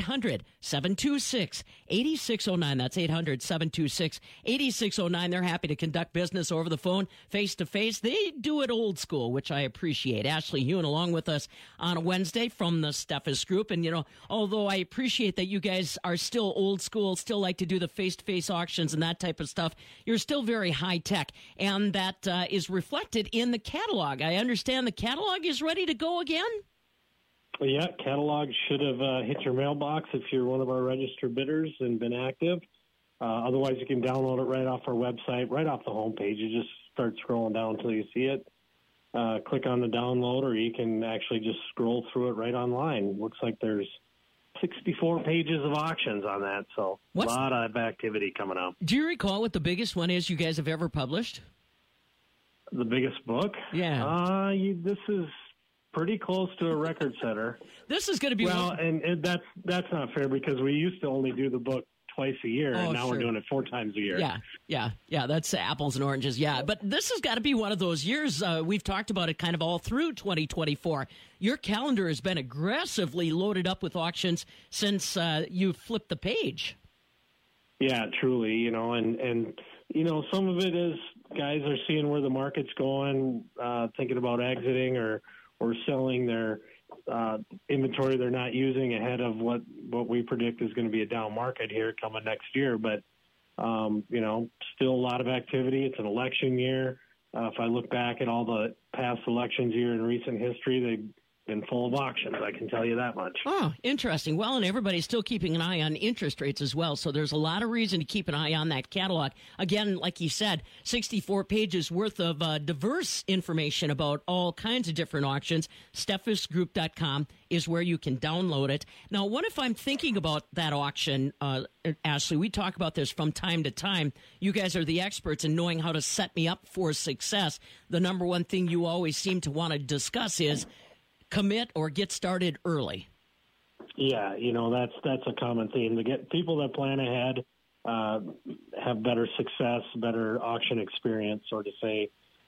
800-726-8609. That's 800-726-8609. They're happy to conduct business over the phone, face-to-face. They do it old school, which I appreciate. Ashley Hewen along with us on a Wednesday from the Steffes Group. And, you know, although I appreciate that you guys are still old school, still like to do the face-to-face auctions and that type of stuff, you're still very high-tech. And that is reflected in the catalog. I understand the catalog is ready to go again? Well, yeah, catalog should have hit your mailbox if you're one of our registered bidders and been active. Otherwise, you can download it right off our website, right off the homepage. You just start scrolling down until you see it. Click on the download, or you can actually just scroll through it right online. Looks like there's 64 pages of auctions on that, so a lot of activity coming up. Do you recall what the biggest one is you guys have ever published? The biggest book? Yeah. This is pretty close to a record setter. This is going to be and that's not fair because we used to only do the book twice a year, and now we're doing it 4 times a year. Yeah. That's apples and oranges. Yeah, but this has got to be one of those years. We've talked about it kind of all through 2024. Your calendar has been aggressively loaded up with auctions since you flipped the page. Yeah, truly. You know, and you know, some of it is guys are seeing where the market's going, thinking about exiting or selling their inventory they're not using ahead of what we predict is going to be a down market here coming next year. But, you know, still a lot of activity. It's an election year. If I look back at all the past elections year in recent history, they've been full of auctions, I can tell you that much. Oh, interesting. Well, and everybody's still keeping an eye on interest rates as well, so there's a lot of reason to keep an eye on that catalog. Again, like you said, 64 pages worth of diverse information about all kinds of different auctions. SteffesGroup.com is where you can download it. Now, what if I'm thinking about that auction, Ashley? We talk about this from time to time. You guys are the experts in knowing how to set me up for success. The number one thing you always seem to want to discuss is commit or get started early. Yeah, you know, that's a common theme. To get people that plan ahead have better success, better auction experience, or to say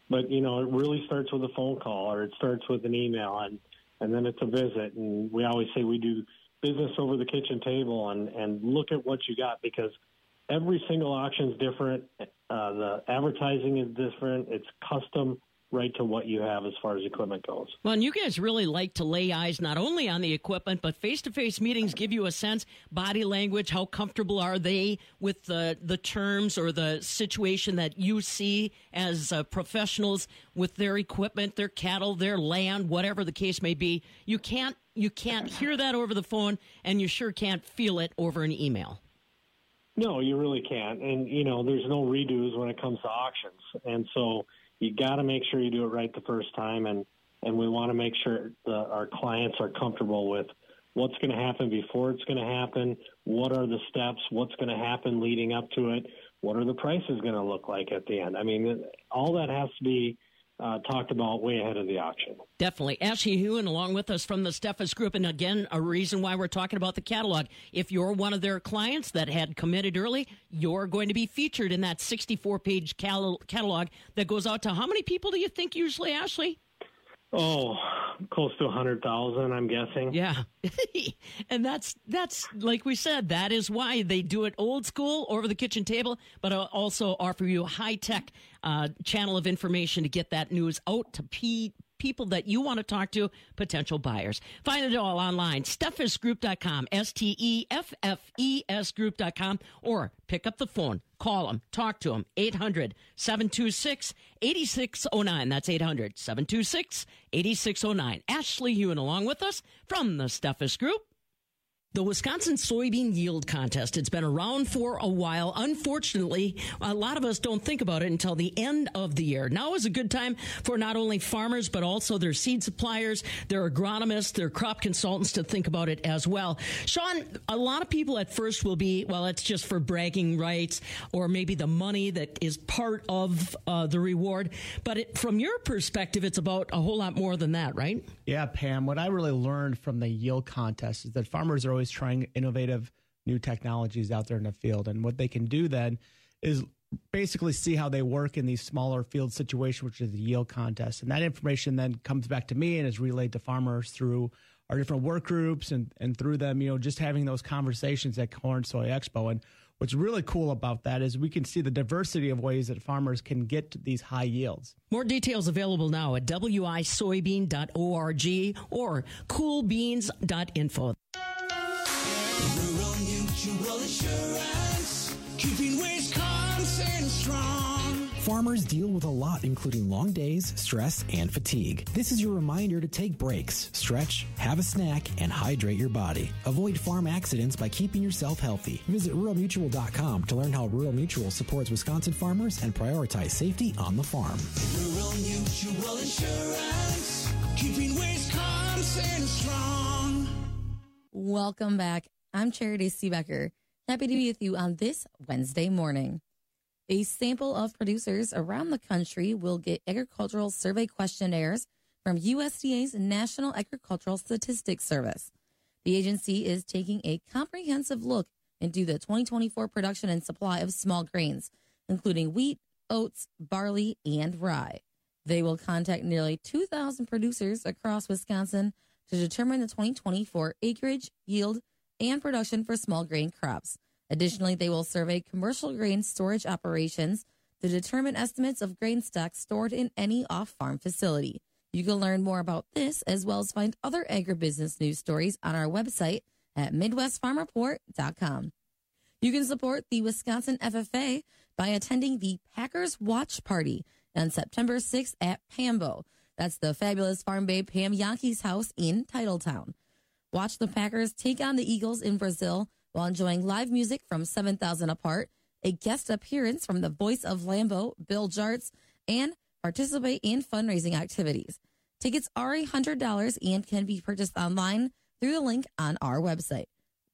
But, you know, it really starts with a phone call, or it starts with an email, and then it's a visit. And we always say we do business over the kitchen table and look at what you got, because every single auction is different. The advertising is different. It's custom right to what you have as far as equipment goes. Well, and you guys really like to lay eyes not only on the equipment, but face-to-face meetings give you a sense, body language, how comfortable are they with the terms or the situation that you see as professionals with their equipment, their cattle, their land, whatever the case may be. You can't hear that over the phone, and you sure can't feel it over an email. No, you really can't. And, you know, there's no redos when it comes to auctions. And so you got to make sure you do it right the first time. And we want to make sure our clients are comfortable with what's going to happen before it's going to happen, what are the steps, what's going to happen leading up to it, what are the prices going to look like at the end. I mean, all that has to be talked about way ahead of the auction. Definitely. Ashley Hewen along with us from the Steffes Group. And again, a reason why we're talking about the catalog. If you're one of their clients that had committed early, you're going to be featured in that 64-page catalog that goes out to how many people do you think usually, Ashley? Oh, close to 100,000, I'm guessing. Yeah. And that's like we said, that is why they do it old school over the kitchen table, but also offer you high-tech channel of information to get that news out to people that you want to talk to, potential buyers. Find it all online, steffesgroup.com, STEFFES group.com, or pick up the phone, call them, talk to them, 800-726-8609. That's 800-726-8609. Ashley Hewen along with us from the Steffes Group. The Wisconsin Soybean Yield Contest. It's been around for a while. Unfortunately, a lot of us don't think about it until the end of the year. Now is a good time for not only farmers, but also their seed suppliers, their agronomists, their crop consultants to think about it as well. Sean, a lot of people at first will be, well, it's just for bragging rights or maybe the money that is part of the reward. But from your perspective, it's about a whole lot more than that, right? Yeah, Pam. What I really learned from the yield contest is that farmers are always trying innovative new technologies out there in the field. And what they can do then is basically see how they work in these smaller field situations, which is the yield contest. And that information then comes back to me and is relayed to farmers through our different work groups and through them, just having those conversations at Corn Soy Expo. And what's really cool about that is we can see the diversity of ways that farmers can get to these high yields. More details available now at wisoybean.org or coolbeans.info. Rural Mutual Insurance, keeping Wisconsin strong. Farmers deal with a lot, including long days, stress, and fatigue. This is your reminder to take breaks, stretch, have a snack, and hydrate your body. Avoid farm accidents by keeping yourself healthy. Visit ruralmutual.com to learn how Rural Mutual supports Wisconsin farmers and prioritize safety on the farm. Rural Mutual Insurance, keeping Wisconsin strong. Welcome back. I'm Charity Seebecker. Happy to be with you on this Wednesday morning. A sample of producers around the country will get agricultural survey questionnaires from USDA's National Agricultural Statistics Service. The agency is taking a comprehensive look into the 2024 production and supply of small grains, including wheat, oats, barley, and rye. They will contact nearly 2,000 producers across Wisconsin to determine the 2024 acreage, yield, and production for small grain crops. Additionally, they will survey commercial grain storage operations to determine estimates of grain stocks stored in any off-farm facility. You can learn more about this as well as find other agribusiness news stories on our website at MidwestFarmReport.com. You can support the Wisconsin FFA by attending the Packers Watch Party on September 6th at Pambo. That's the fabulous Farm Babe Pam Yankees house in Titletown. Watch the Packers take on the Eagles in Brazil while enjoying live music from 7,000 Apart, a guest appearance from the voice of Lambeau, Bill Jartz, and participate in fundraising activities. Tickets are $100 and can be purchased online through the link on our website.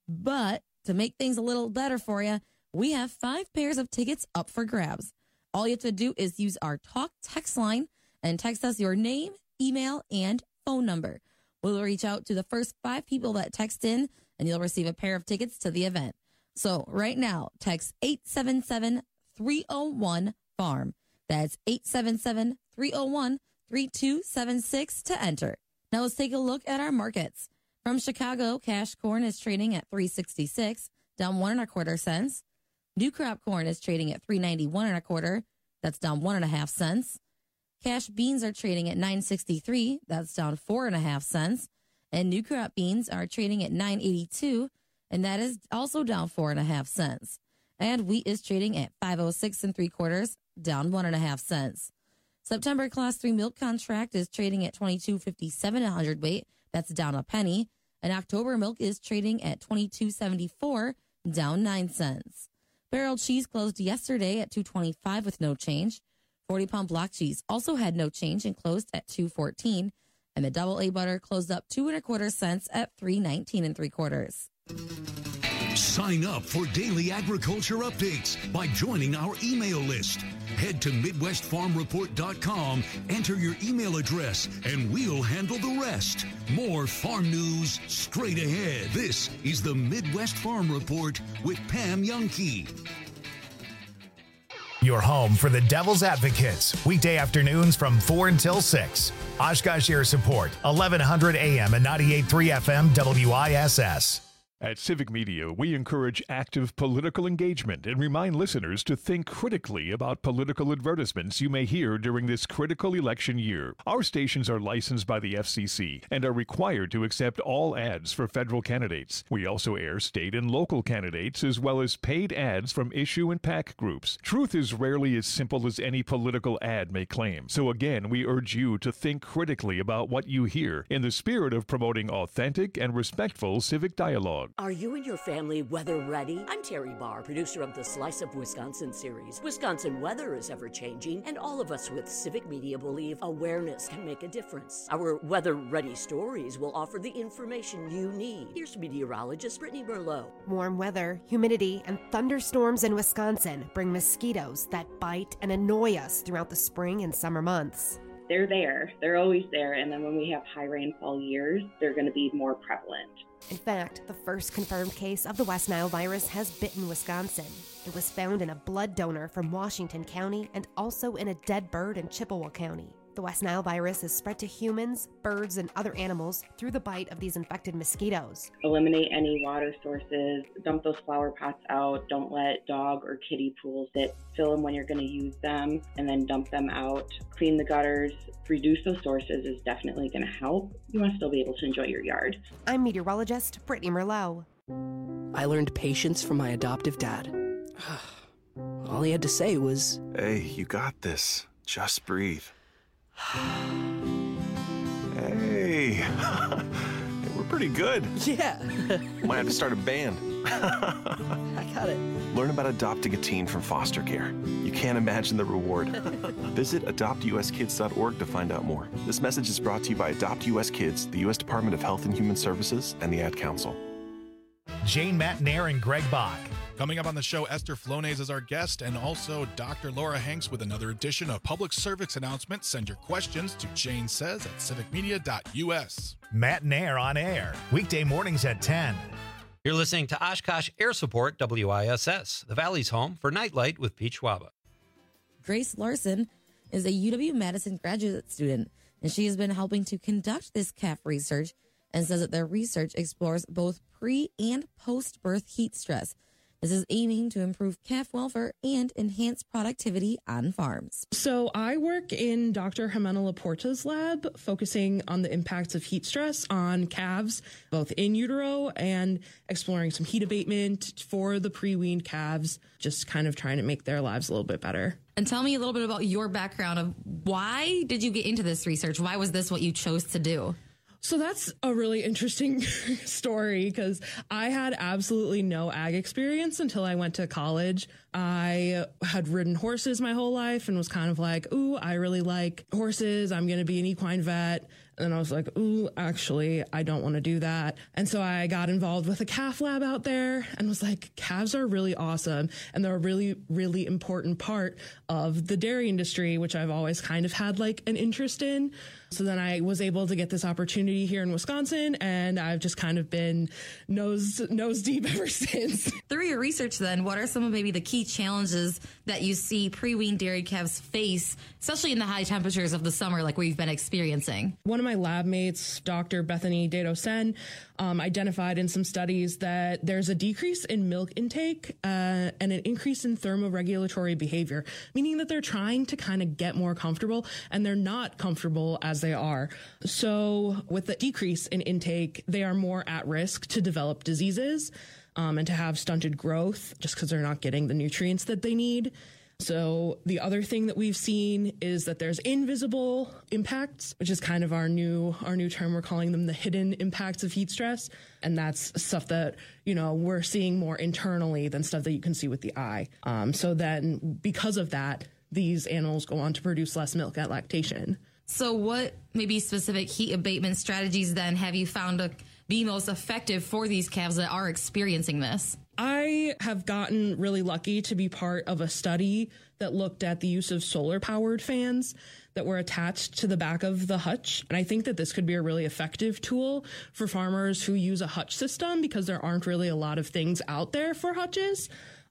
But to make things a little better for you, we have 5 pairs of tickets up for grabs. All you have to do is use our talk text line and text us your name, email, and phone number. We'll reach out to the first 5 people that text in, and you'll receive a pair of tickets to the event. So right now, text 877-301-FARM. That's 877-301-3276 to enter. Now let's take a look at our markets. From Chicago, cash corn is trading at $3.66, down 1 1/4 cents. New crop corn is trading at $3.91 1/4. That's down 1.5 cents. Cash beans are trading at $9.63. That's down 4.5 cents. And new crop beans are trading at $9.82, and that is also down 4.5 cents. And wheat is trading at $5.06 3/4, down 1.5 cents. September Class 3 milk contract is trading at $22.57 a hundredweight. That's down a penny. And October milk is trading at $22.74, down 9 cents. Barrel cheese closed yesterday at $2.25 with no change. 40-pound block cheese also had no change and closed at $2.14. And the double A butter closed up 2 1/4 cents at $3.19 3/4. Sign up for daily agriculture updates by joining our email list. Head to MidwestFarmReport.com, enter your email address, and we'll handle the rest. More farm news straight ahead. This is the Midwest Farm Report with Pam Youngkey. Your home for the Devil's Advocates, weekday afternoons from 4 until 6. Oshkosh Air Support, 1100 AM and 98.3 FM WISS. At Civic Media, we encourage active political engagement and remind listeners to think critically about political advertisements you may hear during this critical election year. Our stations are licensed by the FCC and are required to accept all ads for federal candidates. We also air state and local candidates as well as paid ads from issue and PAC groups. Truth is rarely as simple as any political ad may claim. So again, we urge you to think critically about what you hear in the spirit of promoting authentic and respectful civic dialogue. Are you and your family weather ready? I'm Terry Barr, producer of the Slice of Wisconsin series. Wisconsin weather is ever changing, and all of us with Civic Media believe awareness can make a difference. Our weather ready stories will offer the information you need. Here's meteorologist Brittany Merlot. Warm weather, humidity, and thunderstorms in Wisconsin bring mosquitoes that bite and annoy us throughout the spring and summer months. They're there. They're always there. And then when we have high rainfall years, they're going to be more prevalent. In fact, the first confirmed case of the West Nile virus has bitten Wisconsin. It was found in a blood donor from Washington County and also in a dead bird in Chippewa County. The West Nile virus is spread to humans, birds, and other animals through the bite of these infected mosquitoes. Eliminate any water sources, dump those flower pots out, don't let dog or kitty pools sit, fill them when you're going to use them, and then dump them out. Clean the gutters, reduce those sources is definitely going to help. You want to still be able to enjoy your yard. I'm meteorologist Brittany Merlot. I learned patience from my adoptive dad. All he had to say was, "Hey, you got this. Just breathe." Hey, we're pretty good. Yeah. Might have to start a band. I got it. Learn about adopting a teen from foster care. You can't imagine the reward. Visit adoptuskids.org to find out more. This message is brought to you by Adopt US Kids, the U.S. Department of Health and Human Services, and the Ad Council. Jane Matnair and Greg Bach. Coming up on the show, Esther Flonase is our guest, and also Dr. Laura Hanks with another edition of Public Service Announcements. Send your questions to Jane Says at civicmedia.us. Matnair on air, weekday mornings at 10. You're listening to Oshkosh Air Support WISS, the Valley's home for Nightlight with Pete Schwaba. Grace Larson is a UW-Madison graduate student, and she has been helping to conduct this calf research and says that their research explores both pre- and post-birth heat stress. This is aiming to improve calf welfare and enhance productivity on farms. So I work in Dr. Jimena Laporta's lab, focusing on the impacts of heat stress on calves, both in utero, and exploring some heat abatement for the pre-weaned calves, just kind of trying to make their lives a little bit better. And tell me a little bit about your background of why did you get into this research? Why was this what you chose to do? So that's a really interesting story because I had absolutely no ag experience until I went to college. I had ridden horses my whole life and was kind of like, ooh, I really like horses. I'm going to be an equine vet. And I was like, ooh, actually, I don't want to do that. And so I got involved with a calf lab out there and was like, calves are really awesome. And they're a really, really important part of the dairy industry, which I've always kind of had like an interest in. So then I was able to get this opportunity here in Wisconsin, and I've just kind of been nose deep ever since. Through your research then, what are some of maybe the key challenges that you see pre-weaned dairy calves face, especially in the high temperatures of the summer like we've been experiencing? One of my lab mates, Dr. Bethany Dado-Sen, identified in some studies that there's a decrease in milk intake and an increase in thermoregulatory behavior, meaning that they're trying to kind of get more comfortable and they're not comfortable as they are. So with the decrease in intake, they are more at risk to develop diseases and to have stunted growth just because they're not getting the nutrients that they need. So the other thing that we've seen is that there's invisible impacts, which is kind of our new term. We're calling them the hidden impacts of heat stress. And that's stuff that, we're seeing more internally than stuff that you can see with the eye. So then because of that, these animals go on to produce less milk at lactation. So what maybe specific heat abatement strategies then have you found to be most effective for these calves that are experiencing this? I have gotten really lucky to be part of a study that looked at the use of solar-powered fans that were attached to the back of the hutch. And I think that this could be a really effective tool for farmers who use a hutch system because there aren't really a lot of things out there for hutches.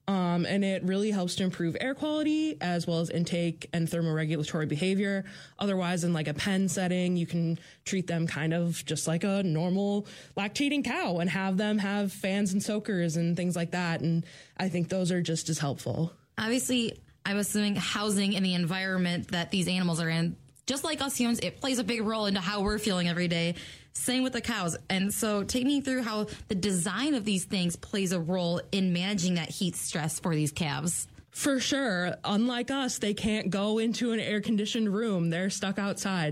And it really helps to improve air quality as well as intake and thermoregulatory behavior. Otherwise, in like a pen setting, you can treat them kind of just like a normal lactating cow and have them have fans and soakers and things like that. And I think those are just as helpful. Obviously, I'm assuming housing and the environment that these animals are in, just like us humans, it plays a big role into how we're feeling every day. Same with the cows. And so take me through how the design of these things plays a role in managing that heat stress for these calves. For sure. Unlike us, they can't go into an air-conditioned room. They're stuck outside.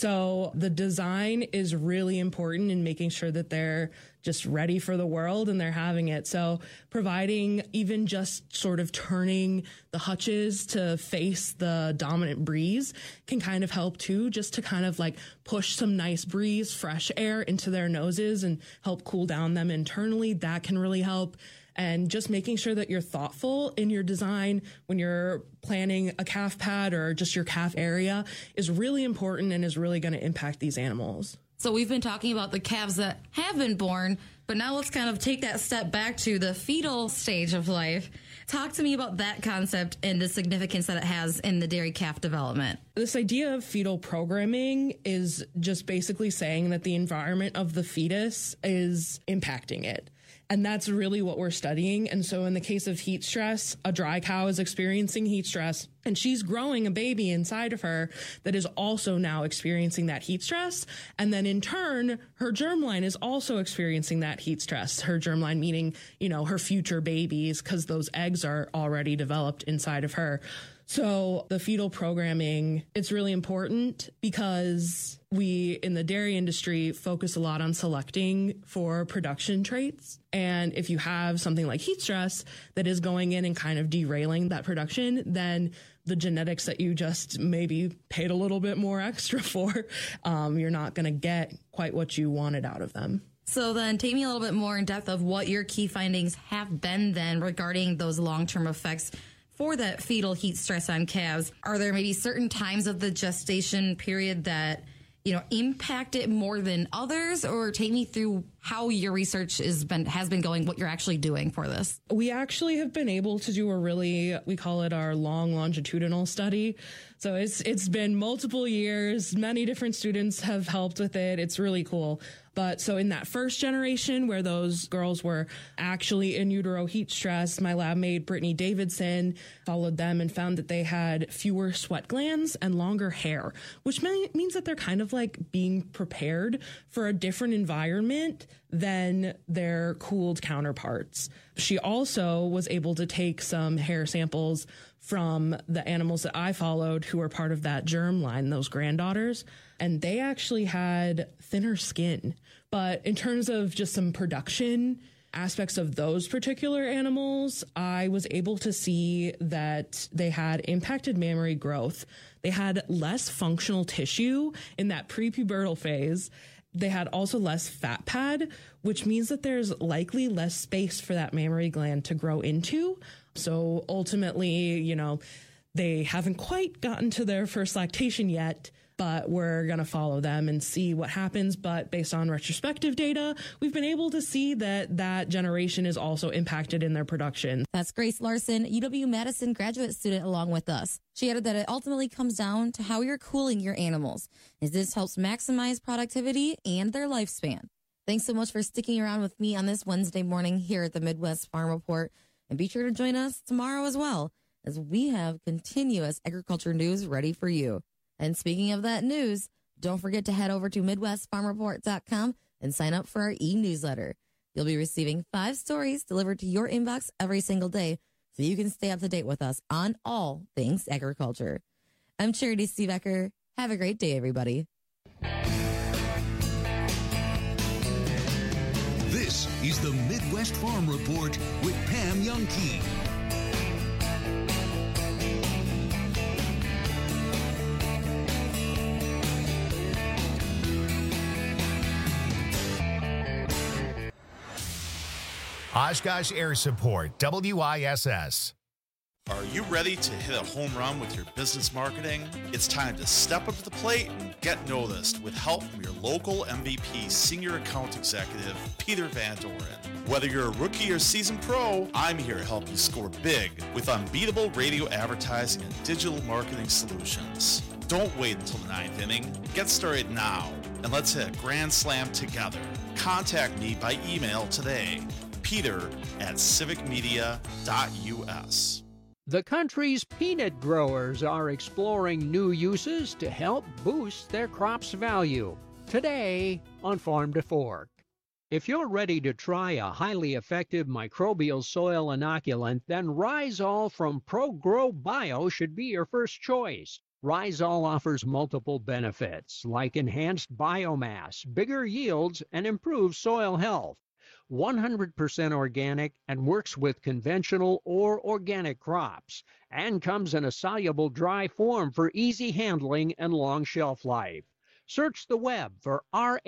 So the design is really important in making sure that they're just ready for the world and they're having it. So providing even just sort of turning the hutches to face the dominant breeze can kind of help too, just to kind of like push some nice breeze, fresh air into their noses and help cool down them internally. That can really help. And just making sure that you're thoughtful in your design when you're planning a calf pad or just your calf area is really important and is really going to impact these animals. So we've been talking about the calves that have been born, but now let's kind of take that step back to the fetal stage of life. Talk to me about that concept and the significance that it has in the dairy calf development. This idea of fetal programming is just basically saying that the environment of the fetus is impacting it. And that's really what we're studying. And so in the case of heat stress, a dry cow is experiencing heat stress and she's growing a baby inside of her that is also now experiencing that heat stress. And then in turn, her germline is also experiencing that heat stress. Her germline meaning, her future babies, because those eggs are already developed inside of her. So the fetal programming, it's really important because we in the dairy industry focus a lot on selecting for production traits. And if you have something like heat stress that is going in and kind of derailing that production, then the genetics that you just maybe paid a little bit more extra for, you're not going to get quite what you wanted out of them. So then take me a little bit more in depth of what your key findings have been then regarding those long-term effects for that fetal heat stress on calves. Are there maybe certain times of the gestation period that, impact it more than others? Or take me through how your research has been going, what you're actually doing for this. We actually have been able to do we call it our long longitudinal study. So it's been multiple years. Many different students have helped with it. It's really cool. But so in that first generation where those girls were actually in utero heat stress, my lab mate, Brittany Davidson, followed them and found that they had fewer sweat glands and longer hair, which means that they're kind of like being prepared for a different environment than their cooled counterparts. She also was able to take some hair samples from the animals that I followed who were part of that germ line, those granddaughters, and they actually had thinner skin. But in terms of just some production aspects of those particular animals, I was able to see that they had impacted mammary growth. They had less functional tissue in that prepubertal phase. They had also less fat pad, which means that there's likely less space for that mammary gland to grow into. So ultimately, they haven't quite gotten to their first lactation yet, but we're going to follow them and see what happens. But based on retrospective data, we've been able to see that generation is also impacted in their production. That's Grace Larson, UW-Madison graduate student, along with us. She added that it ultimately comes down to how you're cooling your animals, as this helps maximize productivity and their lifespan. Thanks so much for sticking around with me on this Wednesday morning here at the Midwest Farm Report. And be sure to join us tomorrow as well, as we have continuous agriculture news ready for you. And speaking of that news, don't forget to head over to MidwestFarmReport.com and sign up for our e-newsletter. You'll be receiving 5 stories delivered to your inbox every single day, so you can stay up to date with us on all things agriculture. I'm Charity Seebecker. Have a great day, everybody. This is the Midwest Farm Report with Pam Youngkey. Oshkosh Air Support, WISS. Are you ready to hit a home run with your business marketing? It's time to step up to the plate and get noticed with help from your local MVP Senior Account Executive, Peter Van Doren. Whether you're a rookie or seasoned pro, I'm here to help you score big with unbeatable radio advertising and digital marketing solutions. Don't wait until the 9th inning. Get started now, and let's hit a grand slam together. Contact me by email today, peter@civicmedia.us. The country's peanut growers are exploring new uses to help boost their crop's value. Today on Farm to Fork. If you're ready to try a highly effective microbial soil inoculant, then Rhizol from ProGrow Bio should be your first choice. Rhizol offers multiple benefits like enhanced biomass, bigger yields, and improved soil health. 100% organic and works with conventional or organic crops, and comes in a soluble dry form for easy handling and long shelf life. Search the web for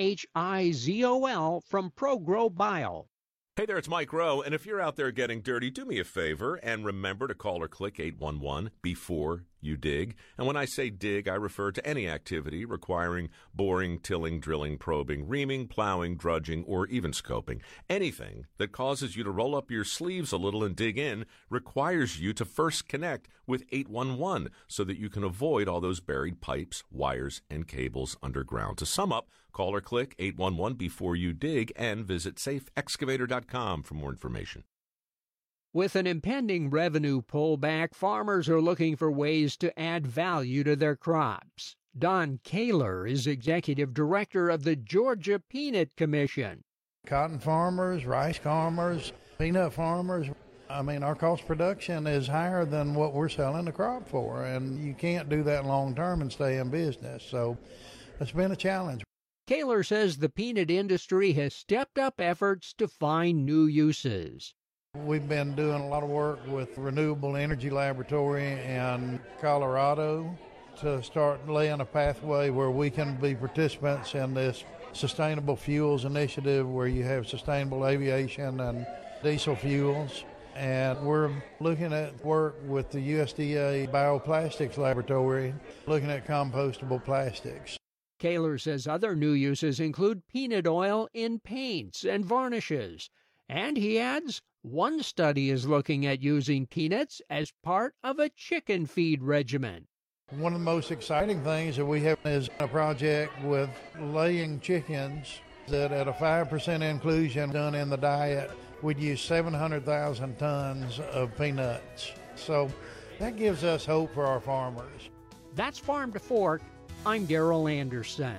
RHIZOL from ProGrow Bio. Hey there, it's Mike Rowe, and if you're out there getting dirty, do me a favor and remember to call or click 811 before you dig. And when I say dig, I refer to any activity requiring boring, tilling, drilling, probing, reaming, plowing, drudging, or even scoping. Anything that causes you to roll up your sleeves a little and dig in requires you to first connect with 811 so that you can avoid all those buried pipes, wires, and cables underground. To sum up, call or click 811 before you dig and visit safeexcavator.com for more information. With an impending revenue pullback, farmers are looking for ways to add value to their crops. Don Kaler is executive director of the Georgia Peanut Commission. Cotton farmers, rice farmers, peanut farmers, our cost production is higher than what we're selling the crop for, and you can't do that long term and stay in business. So it's been a challenge. Kaler says the peanut industry has stepped up efforts to find new uses. We've been doing a lot of work with Renewable Energy Laboratory in Colorado to start laying a pathway where we can be participants in this sustainable fuels initiative where you have sustainable aviation and diesel fuels. And we're looking at work with the USDA Bioplastics Laboratory, looking at compostable plastics. Kaler says other new uses include peanut oil in paints and varnishes. And he adds, one study is looking at using peanuts as part of a chicken feed regimen. One of the most exciting things that we have is a project with laying chickens that at a 5% inclusion done in the diet, we'd use 700,000 tons of peanuts. So that gives us hope for our farmers. That's Farm to Fork. I'm Daryl Anderson.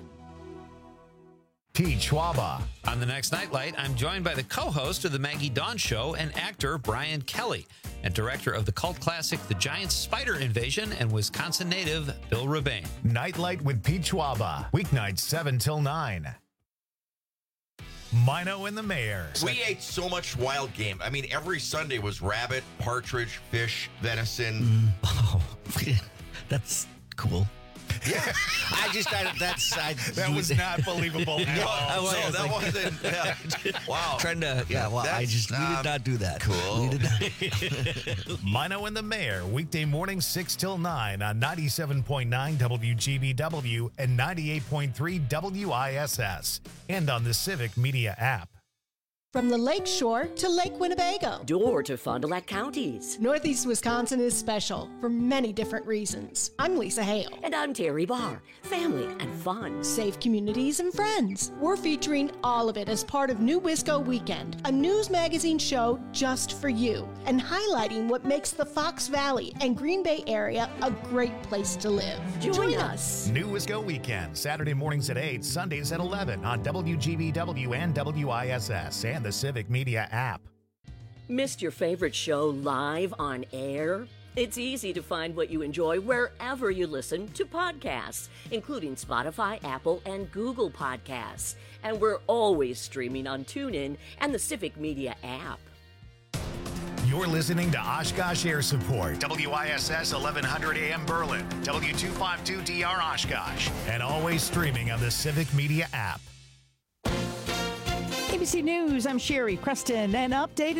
Pete Schwaba. On the next Nightlight, I'm joined by the co-host of The Maggie Dawn Show and actor Brian Kelly, and director of the cult classic The Giant Spider Invasion and Wisconsin native Bill Rebane. Nightlight with Pete Schwaba. Weeknights 7 till 9. Mino and the Mayor. We ate so much wild game. I mean, every Sunday was rabbit, partridge, fish, venison. That's cool. Yeah, that was not believable at all. No, that wasn't. Yeah. Wow. Trying to, we did not do that. Cool. We did not. Mino and the Mayor, weekday mornings 6 till 9 on 97.9 WGBW and 98.3 WISS, and on the Civic Media app. From the Lake Shore to Lake Winnebago. Door to Fond du Lac counties. Northeast Wisconsin is special for many different reasons. I'm Lisa Hale. And I'm Terry Barr. Family and fun. Safe communities and friends. We're featuring all of it as part of New Wisco Weekend, a news magazine show just for you, and highlighting what makes the Fox Valley and Green Bay area a great place to live. Join us. New Wisco Weekend, Saturday mornings at 8, Sundays at 11 on WGBW and WISS and the Civic Media app. Missed your favorite show live on air? It's easy to find what you enjoy wherever you listen to podcasts, including Spotify, Apple, and Google Podcasts. And we're always streaming on TuneIn and the Civic Media app. You're listening to Oshkosh Air Support, WISS 1100 AM Berlin, W252DR Oshkosh, and always streaming on the Civic Media app. ABC News, I'm Sherry Creston, and updated